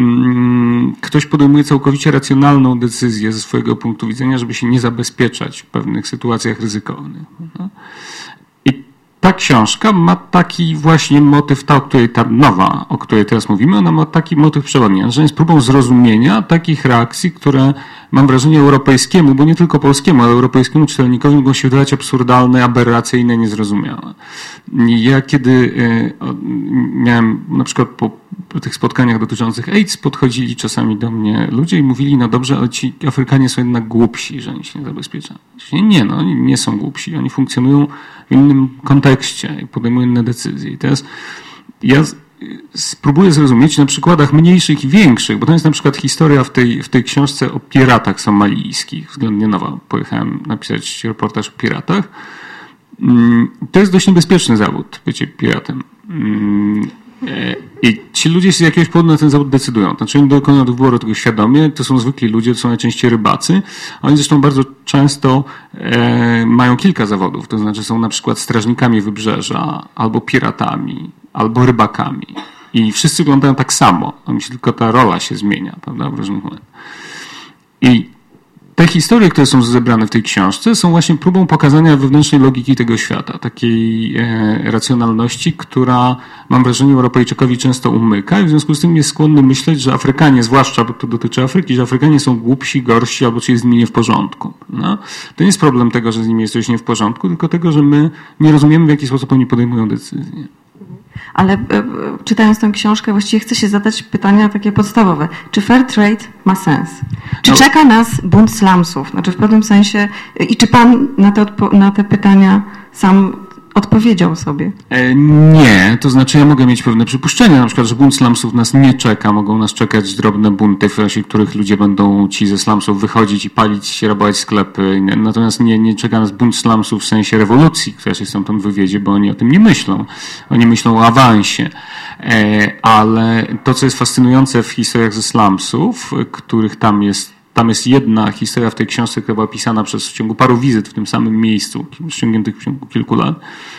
mm, ktoś podejmuje całkowicie racjonalną decyzję ze swojego punktu widzenia, żeby się nie zabezpieczać w pewnych sytuacjach ryzykownych. No? I ta książka ma taki właśnie motyw, ta, o której ta nowa, o której teraz mówimy, ona ma taki motyw przewodni, że jest próbą zrozumienia takich reakcji, które mam wrażenie europejskiemu, bo nie tylko polskiemu, ale europejskiemu czytelnikowi mogą się wydawać absurdalne, aberracyjne, niezrozumiałe. Ja kiedy miałem na przykład po tych spotkaniach dotyczących AIDS podchodzili czasami do mnie ludzie i mówili, no dobrze, ale ci Afrykanie są jednak głupsi, że oni się nie zabezpieczają. Nie, no oni nie są głupsi, oni funkcjonują w innym kontekście i podejmują inne decyzje. I teraz ja spróbuję zrozumieć na przykładach mniejszych i większych, bo to jest na przykład historia w tej, w tej książce o piratach somalijskich, względnie nowa. Pojechałem napisać reportaż o piratach. To jest dość niebezpieczny zawód, bycie piratem. I ci ludzie z jakiegoś powodu na ten zawód decydują. Znaczy oni dokonują wyboru tego świadomie, to są zwykli ludzie, to są najczęściej rybacy. Oni zresztą bardzo często e, mają kilka zawodów, to znaczy są na przykład strażnikami wybrzeża, albo piratami, albo rybakami. I wszyscy wyglądają tak samo, a mi się tylko ta rola się zmienia, prawda, w różnych momentach. I te historie, które są zebrane w tej książce, są właśnie próbą pokazania wewnętrznej logiki tego świata, takiej e, racjonalności, która, mam wrażenie, Europejczykowi często umyka i w związku z tym jest skłonny myśleć, że Afrykanie, zwłaszcza, bo to dotyczy Afryki, że Afrykanie są głupsi, gorsi albo coś jest z nimi nie w porządku. No? To nie jest problem tego, że z nimi jest coś nie w porządku, tylko tego, że my nie rozumiemy, w jaki sposób oni podejmują decyzje. Ale czytając tę książkę, właściwie chcę się zadać pytania takie podstawowe. Czy fair trade ma sens? Czy no. czeka nas bunt slumsów? Znaczy w pewnym sensie, i czy pan na te, na te pytania sam odpowiedział sobie? E, nie, to znaczy ja mogę mieć pewne przypuszczenia, na przykład, że bunt slumsów nas nie czeka, mogą nas czekać drobne bunty, w razie których ludzie będą ci ze slumsów wychodzić i palić, rabować sklepy, natomiast nie, nie czeka nas bunt slumsów w sensie rewolucji, która się stamtąd wywiedzie, bo oni o tym nie myślą, oni myślą o awansie, e, ale to, co jest fascynujące w historiach ze slumsów, których tam jest Tam jest jedna historia w tej książce, która była pisana przez w ciągu paru wizyt w tym samym miejscu, ściągniętych w ciągu kilku lat.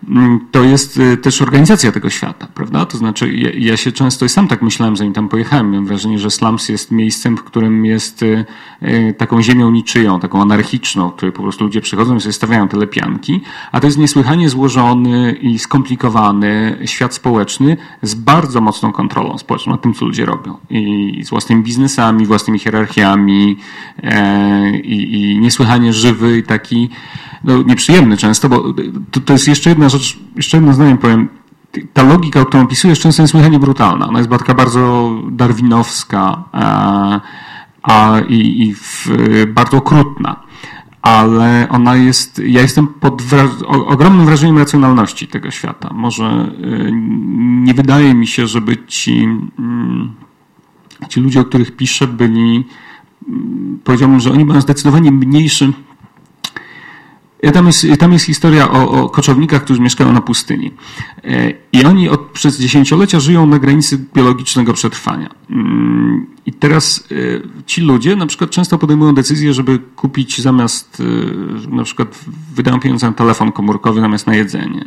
to jest też organizacja tego świata, prawda? To znaczy ja, ja się często i sam tak myślałem, zanim tam pojechałem. Miałem wrażenie, że slums jest miejscem, w którym jest taką ziemią niczyją, taką anarchiczną, w której po prostu ludzie przychodzą i sobie stawiają te lepianki, a to jest niesłychanie złożony i skomplikowany świat społeczny z bardzo mocną kontrolą społeczną nad tym, co ludzie robią. I z własnymi biznesami, własnymi hierarchiami e, i, i niesłychanie żywy i taki no, nieprzyjemny często, bo to, to jest jeszcze jedna rzecz, jeszcze jedno zdanie powiem. Ta logika, którą opisujesz, często jest niesłychanie brutalna. Ona jest taka bardzo darwinowska a, a, i, i w, bardzo okrutna. Ale ona jest, ja jestem pod wraż- ogromnym wrażeniem racjonalności tego świata. Może y, nie wydaje mi się, żeby ci, y, ci ludzie, o których piszę, byli, y, powiedziałbym, że oni mają zdecydowanie mniejszy. Ja tam, jest, tam jest historia o, o koczownikach, którzy mieszkają na pustyni. I oni od, przez dziesięciolecia żyją na granicy biologicznego przetrwania. I teraz ci ludzie na przykład często podejmują decyzję, żeby kupić zamiast, na przykład wydają pieniądze na telefon komórkowy zamiast na jedzenie.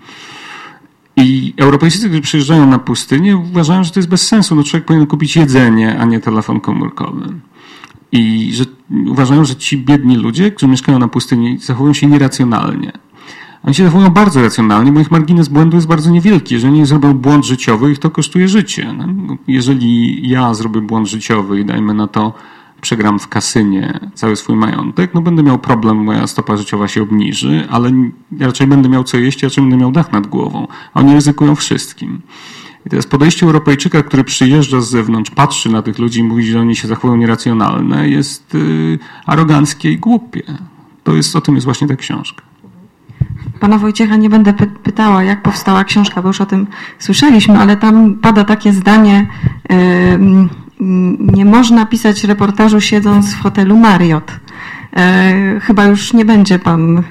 I Europejczycy, którzy przyjeżdżają na pustynię, uważają, że to jest bez sensu. No, człowiek powinien kupić jedzenie, a nie telefon komórkowy. I że uważają, że ci biedni ludzie, którzy mieszkają na pustyni, zachowują się nieracjonalnie. Oni się zachowują bardzo racjonalnie, bo ich margines błędu jest bardzo niewielki. Jeżeli oni zrobią błąd życiowy, ich to kosztuje życie. No, jeżeli ja zrobię błąd życiowy i dajmy na to, przegram w kasynie cały swój majątek, no będę miał problem, moja stopa życiowa się obniży, ale raczej będę miał co jeść, raczej będę miał dach nad głową. A oni ryzykują wszystkim. I teraz podejście Europejczyka, który przyjeżdża z zewnątrz, patrzy na tych ludzi i mówi, że oni się zachowują nieracjonalne, jest y, aroganckie i głupie. To jest, o tym jest właśnie ta książka. Pana Wojciecha nie będę py- pytała, jak powstała książka, bo już o tym słyszeliśmy, ale tam pada takie zdanie, y, y, nie można pisać reportażu siedząc w hotelu Marriott. Y, chyba już nie będzie pan...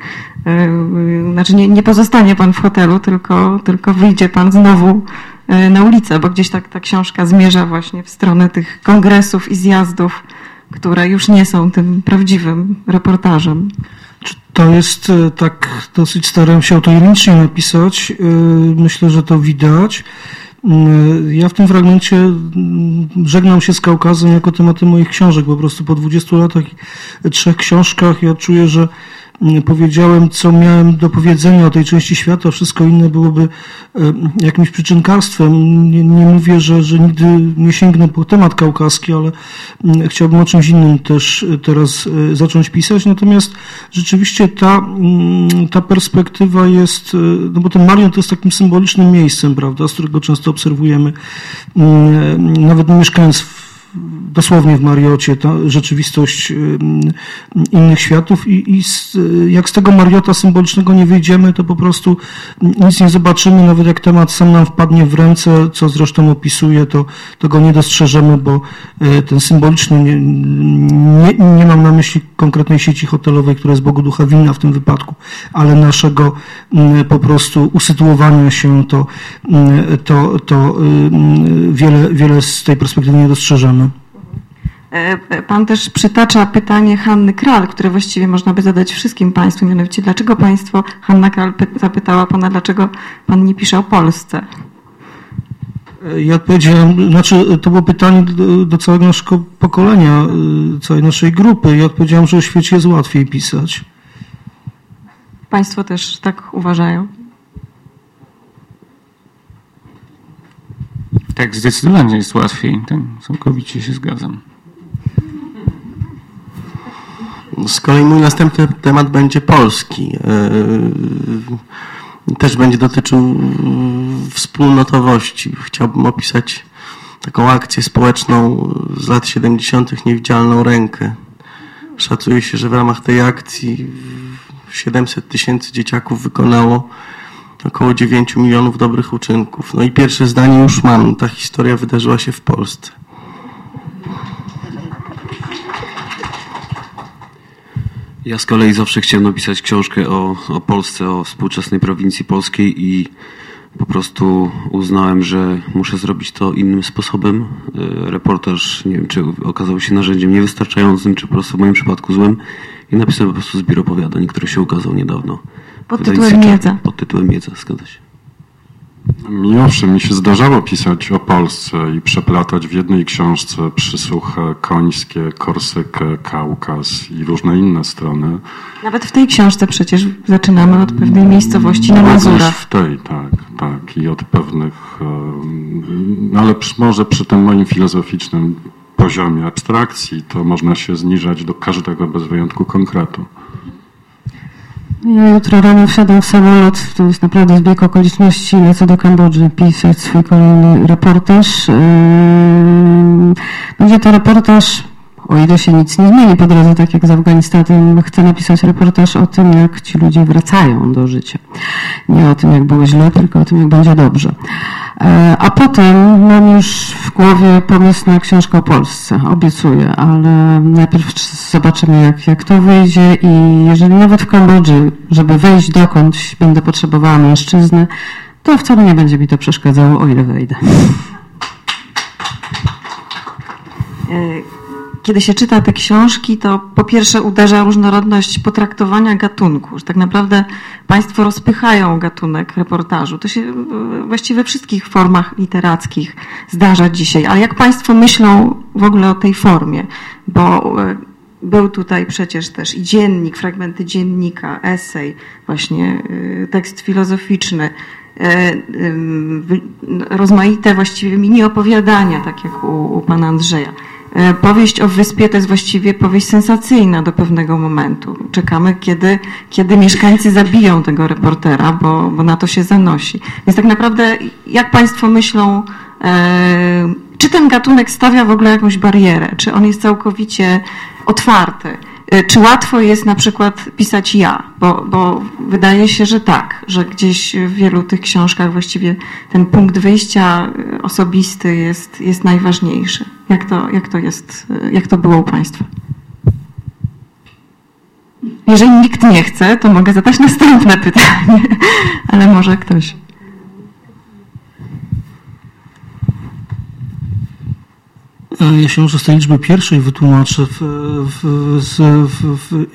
Znaczy nie, nie pozostanie pan w hotelu, tylko, tylko wyjdzie pan znowu na ulicę, bo gdzieś tak ta książka zmierza właśnie w stronę tych kongresów i zjazdów, które już nie są tym prawdziwym reportażem. To jest tak, dosyć starałem się autoironicznie napisać. Myślę, że to widać. Ja w tym fragmencie żegnam się z Kaukazem jako tematem moich książek. Po prostu po dwudziestu latach i trzech książkach ja czuję, że powiedziałem, co miałem do powiedzenia o tej części świata, wszystko inne byłoby jakimś przyczynkarstwem. Nie, nie mówię, że, że nigdy nie sięgnę po temat kaukaski, ale chciałbym o czymś innym też teraz zacząć pisać. Natomiast rzeczywiście ta, ta perspektywa jest, no bo ten Marion to jest takim symbolicznym miejscem, prawda, z którego często obserwujemy, nawet nie mieszkając w dosłownie w Mariocie, ta rzeczywistość innych światów i, i z, jak z tego Mariota symbolicznego nie wyjdziemy, to po prostu nic nie zobaczymy, nawet jak temat sam nam wpadnie w ręce, co zresztą opisuję, to, to go nie dostrzeżemy, bo ten symboliczny, nie, nie, nie mam na myśli konkretnej sieci hotelowej, która jest Bogu ducha winna w tym wypadku, ale naszego po prostu usytuowania się, to, to, to wiele, wiele z tej perspektywy nie dostrzeżemy. Pan też przytacza pytanie Hanny Kral, które właściwie można by zadać wszystkim państwu, mianowicie dlaczego państwo, Hanna Kral zapytała pana, dlaczego pan nie pisze o Polsce? Ja odpowiedziałem, znaczy to było pytanie do, do całego naszego pokolenia, całej naszej grupy. Ja odpowiedziałem, że o świecie jest łatwiej pisać. Państwo też tak uważają? Tak, zdecydowanie jest łatwiej. Tak, całkowicie się zgadzam. Z kolei mój następny temat będzie polski. Też będzie dotyczył wspólnotowości. Chciałbym opisać taką akcję społeczną z lat siedemdziesiątych Niewidzialną rękę. Szacuje się, że w ramach tej akcji siedemset tysięcy dzieciaków wykonało około dziewięć milionów dobrych uczynków. No i pierwsze zdanie już mam. Ta historia wydarzyła się w Polsce. Ja z kolei zawsze chciałem napisać książkę o, o Polsce, o współczesnej prowincji polskiej i po prostu uznałem, że muszę zrobić to innym sposobem. Reportaż, nie wiem, czy okazał się narzędziem niewystarczającym, czy po prostu w moim przypadku złym i napisałem po prostu zbiór opowiadań, który się ukazał niedawno. Pod tytułem Miedza. Pod tytułem Miedza, zgadza się. Mi owszem, mi się zdarzało pisać o Polsce i przeplatać w jednej książce Przysłuchę Końskie, Korsykę, Kaukaz i różne inne strony. Nawet w tej książce przecież zaczynamy od pewnej miejscowości na Mazurach. W tej, tak, tak. I od pewnych, ale może przy tym moim filozoficznym poziomie abstrakcji to można się zniżać do każdego bez wyjątku konkretu. Ja jutro rano wsiadam w samolot, to jest naprawdę zbieg okoliczności, lecę do Kambodży pisać swój kolejny reportaż. Będzie to reportaż, o ile się nic nie zmieni po drodze, tak jak z Afganistanem, chcę napisać reportaż o tym, jak ci ludzie wracają do życia. Nie o tym, jak było źle, tylko o tym, jak będzie dobrze. A potem mam już w głowie pomysł na książkę o Polsce, obiecuję, ale najpierw zobaczymy, jak, jak to wyjdzie i jeżeli nawet w Kambodży, żeby wejść dokądś, będę potrzebowała mężczyzny, to wcale nie będzie mi to przeszkadzało, o ile wejdę. Kiedy się czyta te książki, to po pierwsze uderza różnorodność potraktowania gatunku, że tak naprawdę państwo rozpychają gatunek reportażu. To się właściwie we wszystkich formach literackich zdarza dzisiaj. Ale jak państwo myślą w ogóle o tej formie? Bo był tutaj przecież też i dziennik, fragmenty dziennika, esej, właśnie tekst filozoficzny, rozmaite właściwie mini opowiadania, tak jak u, u pana Andrzeja. Powieść o wyspie to jest właściwie powieść sensacyjna do pewnego momentu. Czekamy, kiedy, kiedy mieszkańcy zabiją tego reportera, bo, bo na to się zanosi. Więc tak naprawdę, jak państwo myślą, e, czy ten gatunek stawia w ogóle jakąś barierę? Czy on jest całkowicie otwarty? Czy łatwo jest na przykład pisać ja? Bo, bo wydaje się, że tak, że gdzieś w wielu tych książkach właściwie ten punkt wyjścia osobisty jest, jest najważniejszy. Jak to, jak to jest, jak to było u państwa? Jeżeli nikt nie chce, to mogę zadać następne pytanie, ale może ktoś. Ja się może z tej liczby pierwszej wytłumaczę w, w, z, w,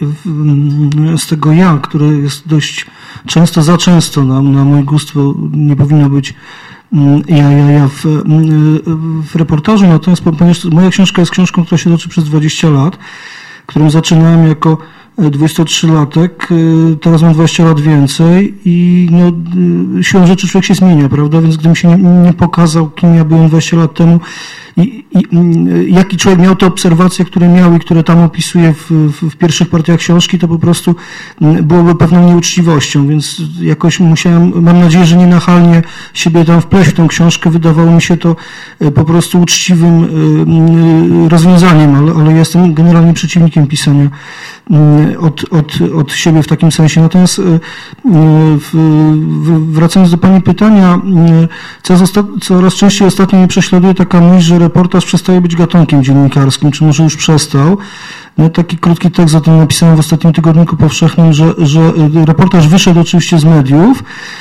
w, z tego ja, które jest dość często, za często na, na mój gust, bo nie powinno być ja, ja, ja w, w reportażu. Natomiast ponieważ moja książka jest książką, która się toczy przez dwadzieścia lat, którą zaczynałem jako dwudziestotrzylatek, teraz mam dwadzieścia lat więcej i no, siłą rzeczy człowiek się zmienia, prawda? Więc gdybym się nie, nie pokazał, kim ja byłem dwadzieścia lat temu i, i jaki człowiek miał te obserwacje, które miał i które tam opisuje w, w, w pierwszych partiach książki, to po prostu byłoby pewną nieuczciwością, więc jakoś musiałem, mam nadzieję, że nienachalnie siebie tam wpleść w tą książkę. Wydawało mi się to po prostu uczciwym rozwiązaniem, ale, ale jestem generalnie przeciwnikiem pisania Od, od, od siebie w takim sensie. Natomiast w, w, wracając do pani pytania, coraz, coraz częściej ostatnio mnie prześladuje taka myśl, że reportaż przestaje być gatunkiem dziennikarskim, czy może już przestał. No, taki krótki tekst o tym napisałem w ostatnim tygodniku powszechnym, że, że reportaż wyszedł oczywiście z mediów,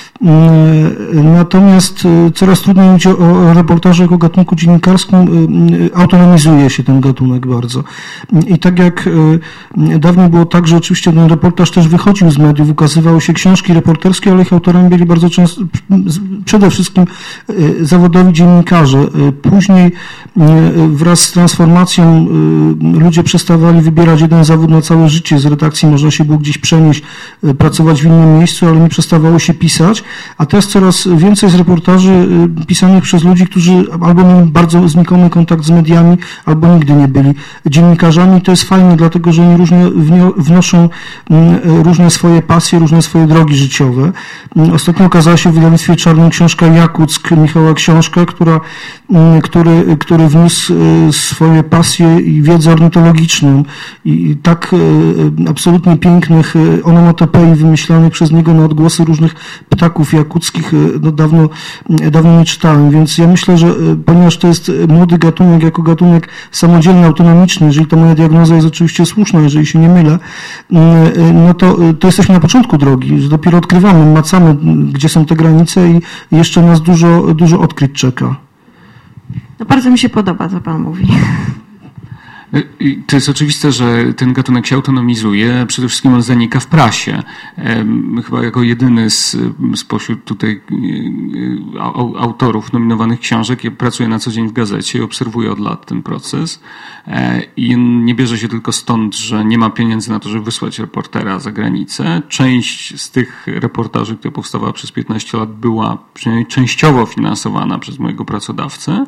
natomiast coraz trudniej mówić o reportażu jako gatunku dziennikarskim, autonomizuje się ten gatunek bardzo. I tak jak dawniej było tak, że oczywiście ten reportaż też wychodził z mediów, ukazywały się książki reporterskie, ale ich autorami byli bardzo często, przede wszystkim zawodowi dziennikarze. Później wraz z transformacją ludzie przestawali wybierać jeden zawód na całe życie. Z redakcji można się było gdzieś przenieść, pracować w innym miejscu, ale nie przestawało się pisać. A teraz coraz więcej z reportaży pisanych przez ludzi, którzy albo mieli bardzo znikomy kontakt z mediami, albo nigdy nie byli dziennikarzami. To jest fajne, dlatego że oni różnie wnoszą różne swoje pasje, różne swoje drogi życiowe. Ostatnio ukazała się w wydawnictwie Czarnym książka Jakuck Michała Książka, która, który, który wniósł swoje pasje i wiedzę ornitologiczną i tak absolutnie pięknych onomatopei wymyślanych przez niego na odgłosy różnych ptaków jakuckich, no dawno, dawno nie czytałem, więc ja myślę, że ponieważ to jest młody gatunek, jako gatunek samodzielny, autonomiczny, jeżeli ta moja diagnoza jest oczywiście słuszna, jeżeli się nie mylę, no to, to jesteśmy na początku drogi, że dopiero odkrywamy, macamy, gdzie są te granice i jeszcze nas dużo, dużo odkryć czeka. No bardzo mi się podoba, co pan mówi. To jest oczywiste, że ten gatunek się autonomizuje. Przede wszystkim on zanika w prasie. Chyba jako jedyny z, spośród tutaj autorów nominowanych książek ja pracuję na co dzień w gazecie i obserwuję od lat ten proces. I nie bierze się tylko stąd, że nie ma pieniędzy na to, żeby wysłać reportera za granicę. Część z tych reportaży, która powstawała przez piętnaście lat, była przynajmniej częściowo finansowana przez mojego pracodawcę.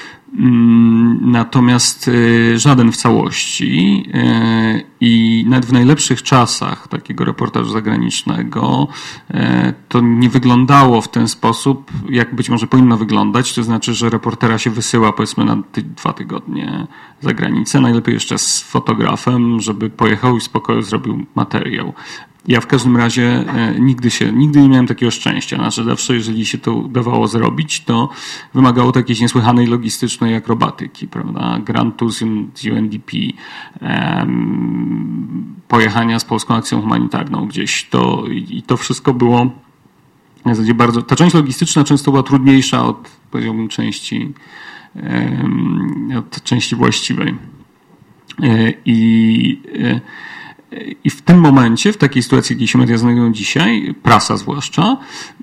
Natomiast żaden w całości i nawet w najlepszych czasach takiego reportażu zagranicznego to nie wyglądało w ten sposób, jak być może powinno wyglądać. To znaczy, że reportera się wysyła powiedzmy na ty- dwa tygodnie za granicę, najlepiej jeszcze z fotografem, żeby pojechał i w spokoju zrobił materiał. Ja w każdym razie nigdy się, nigdy nie miałem takiego szczęścia. Znaczy zawsze, jeżeli się to udawało zrobić, to wymagało to jakiejś niesłychanej logistycznej akrobatyki, prawda? Grantu z U N D P, um, pojechania z Polską Akcją Humanitarną gdzieś. To, i to wszystko było w zasadzie bardzo... Ta część logistyczna często była trudniejsza od, powiedziałbym, części, um, od części właściwej. I... I w tym momencie, w takiej sytuacji, w jakiej się media znajdują dzisiaj, prasa zwłaszcza,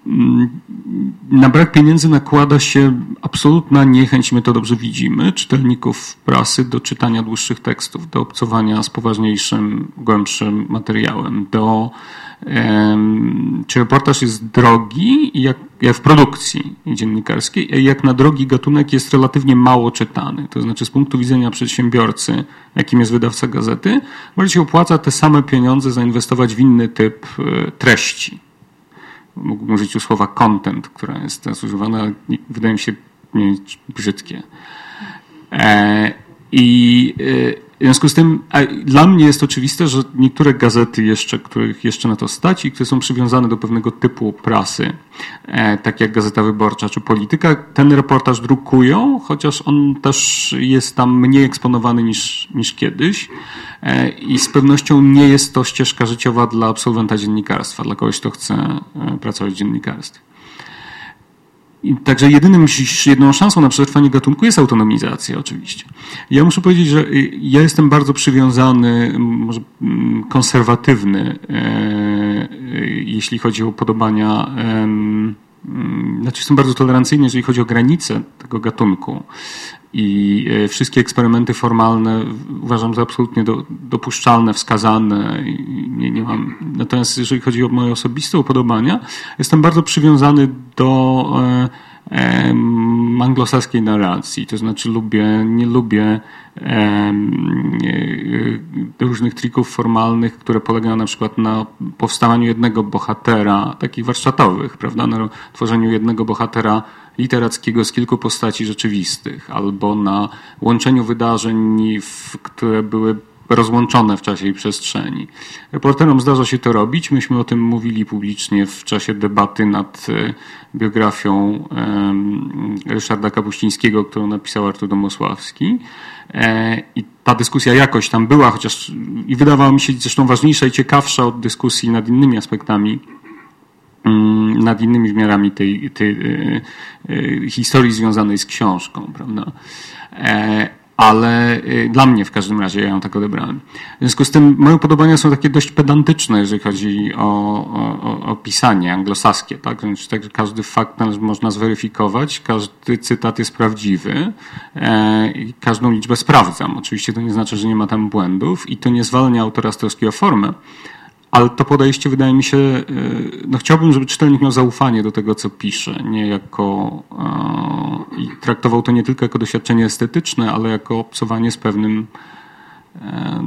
na brak pieniędzy nakłada się absolutna niechęć, my to dobrze widzimy, czytelników prasy do czytania dłuższych tekstów, do obcowania z poważniejszym, głębszym materiałem, do czy reportaż jest drogi, jak, jak w produkcji dziennikarskiej, jak na drogi gatunek jest relatywnie mało czytany. To znaczy z punktu widzenia przedsiębiorcy, jakim jest wydawca gazety, może się opłaca te same pieniądze zainwestować w inny typ treści. Mógłbym użyć tu słowa content, która jest teraz używana, ale wydaje mi się mniej brzydkie. I w związku z tym dla mnie jest oczywiste, że niektóre gazety jeszcze, których jeszcze na to stać i które są przywiązane do pewnego typu prasy, tak jak Gazeta Wyborcza czy Polityka, ten reportaż drukują, chociaż on też jest tam mniej eksponowany niż, niż kiedyś i z pewnością nie jest to ścieżka życiowa dla absolwenta dziennikarstwa, dla kogoś, kto chce pracować w dziennikarstwie. I także jedynym, jedyną szansą na przetrwanie gatunku jest autonomizacja oczywiście. Ja muszę powiedzieć, że ja jestem bardzo przywiązany, może konserwatywny, jeśli chodzi o upodobania, znaczy jestem bardzo tolerancyjny, jeżeli chodzi o granice tego gatunku. I wszystkie eksperymenty formalne uważam za absolutnie do, dopuszczalne, wskazane. I nie, nie mam. Natomiast jeżeli chodzi o moje osobiste upodobania, jestem bardzo przywiązany do e, e, anglosaskiej narracji. To znaczy lubię, nie lubię e, e, różnych trików formalnych, które polegają na przykład na powstawaniu jednego bohatera, takich warsztatowych, prawda, na tworzeniu jednego bohatera literackiego z kilku postaci rzeczywistych, albo na łączeniu wydarzeń, w, które były rozłączone w czasie i przestrzeni. Reporterom zdarza się to robić. Myśmy o tym mówili publicznie w czasie debaty nad biografią Ryszarda Kapuścińskiego, którą napisał Artur Domosławski. I ta dyskusja jakoś tam była, chociaż i wydawała mi się zresztą ważniejsza i ciekawsza od dyskusji nad innymi aspektami, nad innymi wymiarami tej, tej y, historii związanej z książką, prawda? E, ale y, dla mnie w każdym razie ja ją tak odebrałem. W związku z tym moje upodobania są takie dość pedantyczne, jeżeli chodzi o, o, o pisanie anglosaskie, tak? Znaczy, tak, że każdy fakt można zweryfikować, każdy cytat jest prawdziwy e, i każdą liczbę sprawdzam. Oczywiście to nie znaczy, że nie ma tam błędów i to nie zwalnia autora z troski o formę. Ale to podejście wydaje mi się, no chciałbym, żeby czytelnik miał zaufanie do tego, co pisze, nie jako e, i traktował to nie tylko jako doświadczenie estetyczne, ale jako obcowanie z pewnym e,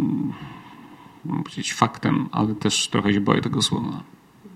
mam powiedzieć faktem, ale też trochę się boję tego słowa.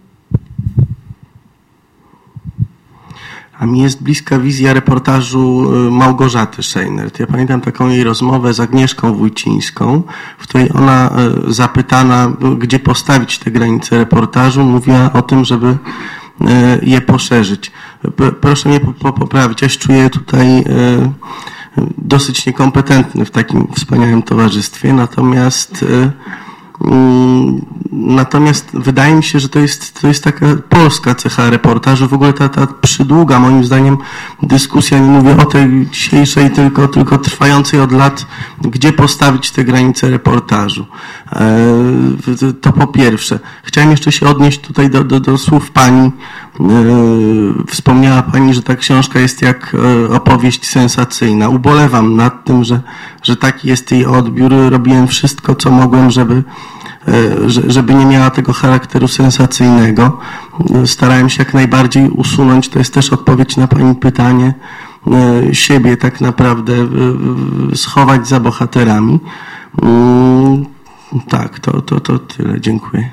A mi jest bliska wizja reportażu Małgorzaty Szejnert. Ja pamiętam taką jej rozmowę z Agnieszką Wójcińską, w której ona zapytana, gdzie postawić te granice reportażu, mówiła o tym, żeby je poszerzyć. Proszę mnie poprawić, ja się czuję tutaj dosyć niekompetentny w takim wspaniałym towarzystwie, natomiast Natomiast wydaje mi się, że to jest, to jest taka polska cecha reportażu. W ogóle ta, ta przydługa, moim zdaniem, dyskusja, nie mówię o tej dzisiejszej, tylko, tylko trwającej od lat, gdzie postawić te granice reportażu. To po pierwsze. Chciałem jeszcze się odnieść tutaj do, do, do słów pani. Wspomniała pani, że ta książka jest jak opowieść sensacyjna. Ubolewam nad tym, że, że taki jest jej odbiór. Robiłem wszystko, co mogłem, żeby żeby nie miała tego charakteru sensacyjnego. Starałem się jak najbardziej usunąć, to jest też odpowiedź na pani pytanie, siebie tak naprawdę schować za bohaterami. Tak, to, to, to tyle. Dziękuję.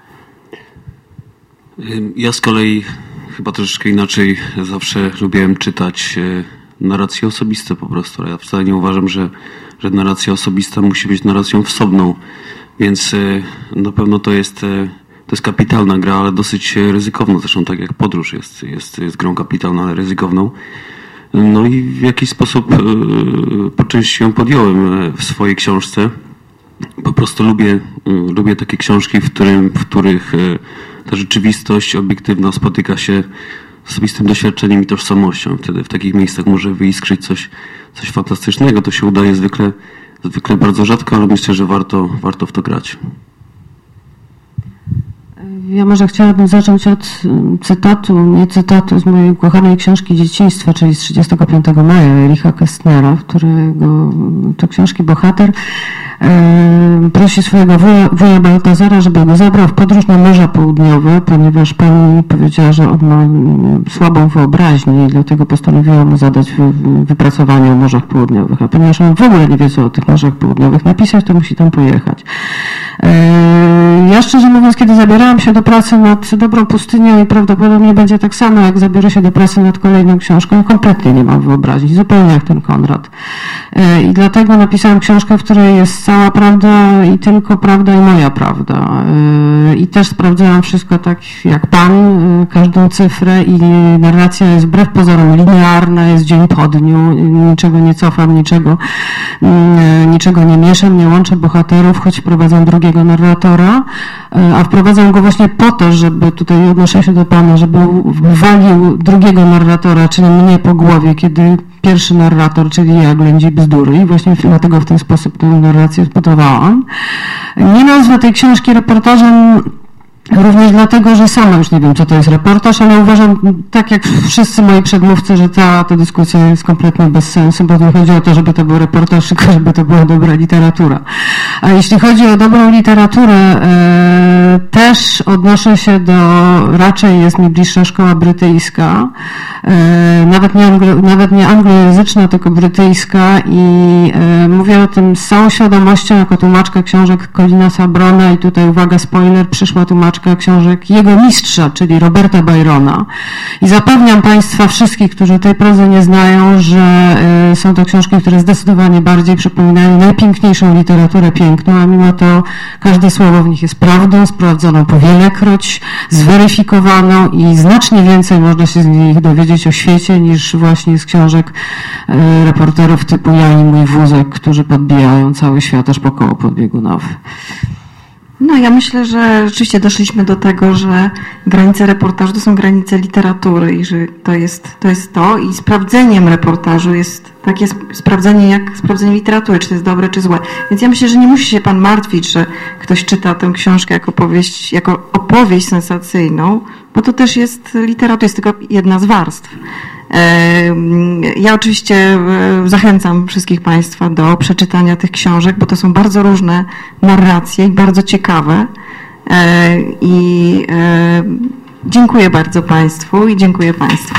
Ja z kolei chyba troszeczkę inaczej zawsze lubiłem czytać narracje osobiste po prostu. Ja wcale nie uważam, że, że narracja osobista musi być narracją wsobną. Więc na pewno to jest, to jest kapitalna gra, ale dosyć ryzykowna. Zresztą tak jak podróż jest, jest, jest grą kapitalną, ale ryzykowną. No i w jakiś sposób po części ją podjąłem w swojej książce. Po prostu lubię, lubię takie książki, w, którym, w których ta rzeczywistość obiektywna spotyka się z osobistym doświadczeniem i tożsamością. Wtedy w takich miejscach może wyiskrzyć coś, coś fantastycznego. To się udaje zwykle Zwykle bardzo rzadko, ale myślę, że warto, warto w to grać. Ja może chciałabym zacząć od cytatu, nie cytatu z mojej ukochanej książki dzieciństwa, czyli z trzydziestego piątego maja Ericha Kästnera, którego to książki bohater e, prosi swojego wuja, wuja Baltazara, żeby go zabrał w podróż na Morza Południowe, ponieważ pani powiedziała, że on ma słabą wyobraźnię i dlatego postanowiła mu zadać wy, wypracowanie o Morzach Południowych. A ponieważ on w ogóle nie wie, co o tych Morzach Południowych napisać, to musi tam pojechać. E, ja szczerze mówiąc, kiedy zabierałam się do pracy nad Dobrą Pustynią i prawdopodobnie będzie tak samo, jak zabiorę się do pracy nad kolejną książką, kompletnie nie mam wyobraźni, zupełnie jak ten Konrad. I dlatego napisałam książkę, w której jest cała prawda i tylko prawda i moja prawda. I też sprawdzałam wszystko tak jak pan, każdą cyfrę i narracja jest wbrew pozorom linearna, jest dzień po dniu, niczego nie cofam, niczego, niczego nie mieszam, nie łączę bohaterów, choć wprowadzam drugiego narratora, a wprowadzam go właśnie po to, żeby, tutaj odnoszę się do pana, żeby walił drugiego narratora, czyli mnie po głowie, kiedy pierwszy narrator, czyli ja, ględzi bzdury i właśnie dlatego w ten sposób tę narrację zbudowałam. Nie nazwę tej książki reportażem również dlatego, że sama już nie wiem, co to jest reportaż, ale uważam, tak jak wszyscy moi przedmówcy, że ta, ta dyskusja jest kompletnie bez sensu, bo nie chodzi o to, żeby to był reportaż, tylko żeby to była dobra literatura. A jeśli chodzi o dobrą literaturę, e, też odnoszę się do, raczej jest mi bliższa szkoła brytyjska, e, nawet, nie anglo, nawet nie anglojęzyczna, tylko brytyjska i e, mówię o tym z całą świadomością, jako tłumaczka książek Colina Sabrona i tutaj uwaga, spoiler, przyszła tłumaczka książek jego mistrza, czyli Roberta Byrona. I zapewniam Państwa wszystkich, którzy tej prozy nie znają, że y, są to książki, które zdecydowanie bardziej przypominają najpiękniejszą literaturę piękną, a mimo to każde słowo w nich jest prawdą, sprawdzoną powielekroć, zweryfikowaną i znacznie więcej można się z nich dowiedzieć o świecie niż właśnie z książek y, reporterów typu ja i mój wózek, którzy podbijają cały świat aż po koło podbiegunowe. No ja myślę, że rzeczywiście doszliśmy do tego, że granice reportażu to są granice literatury i że to jest to, jest to. I sprawdzeniem reportażu jest takie sprawdzenie jak sprawdzenie literatury, czy to jest dobre, czy złe. Więc ja myślę, że nie musi się pan martwić, że ktoś czyta tę książkę jako opowieść, jako opowieść sensacyjną, bo to też jest literatura, jest tylko jedna z warstw. Ja oczywiście zachęcam wszystkich Państwa do przeczytania tych książek, bo to są bardzo różne narracje i bardzo ciekawe. I dziękuję bardzo Państwu i dziękuję Państwu.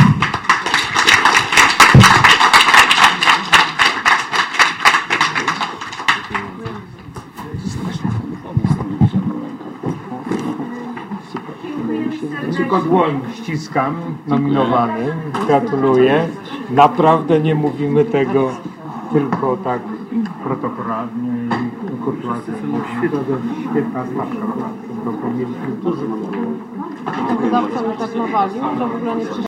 Tylko dłoń ściskam nominowanym, gratuluję. Naprawdę nie mówimy tego tylko tak protokolarnie i kurtuazjalnie. Świetna stawka. To mieliśmy dużo. Zawsze mnie tak nawalił, że w ogóle nie przyszedł.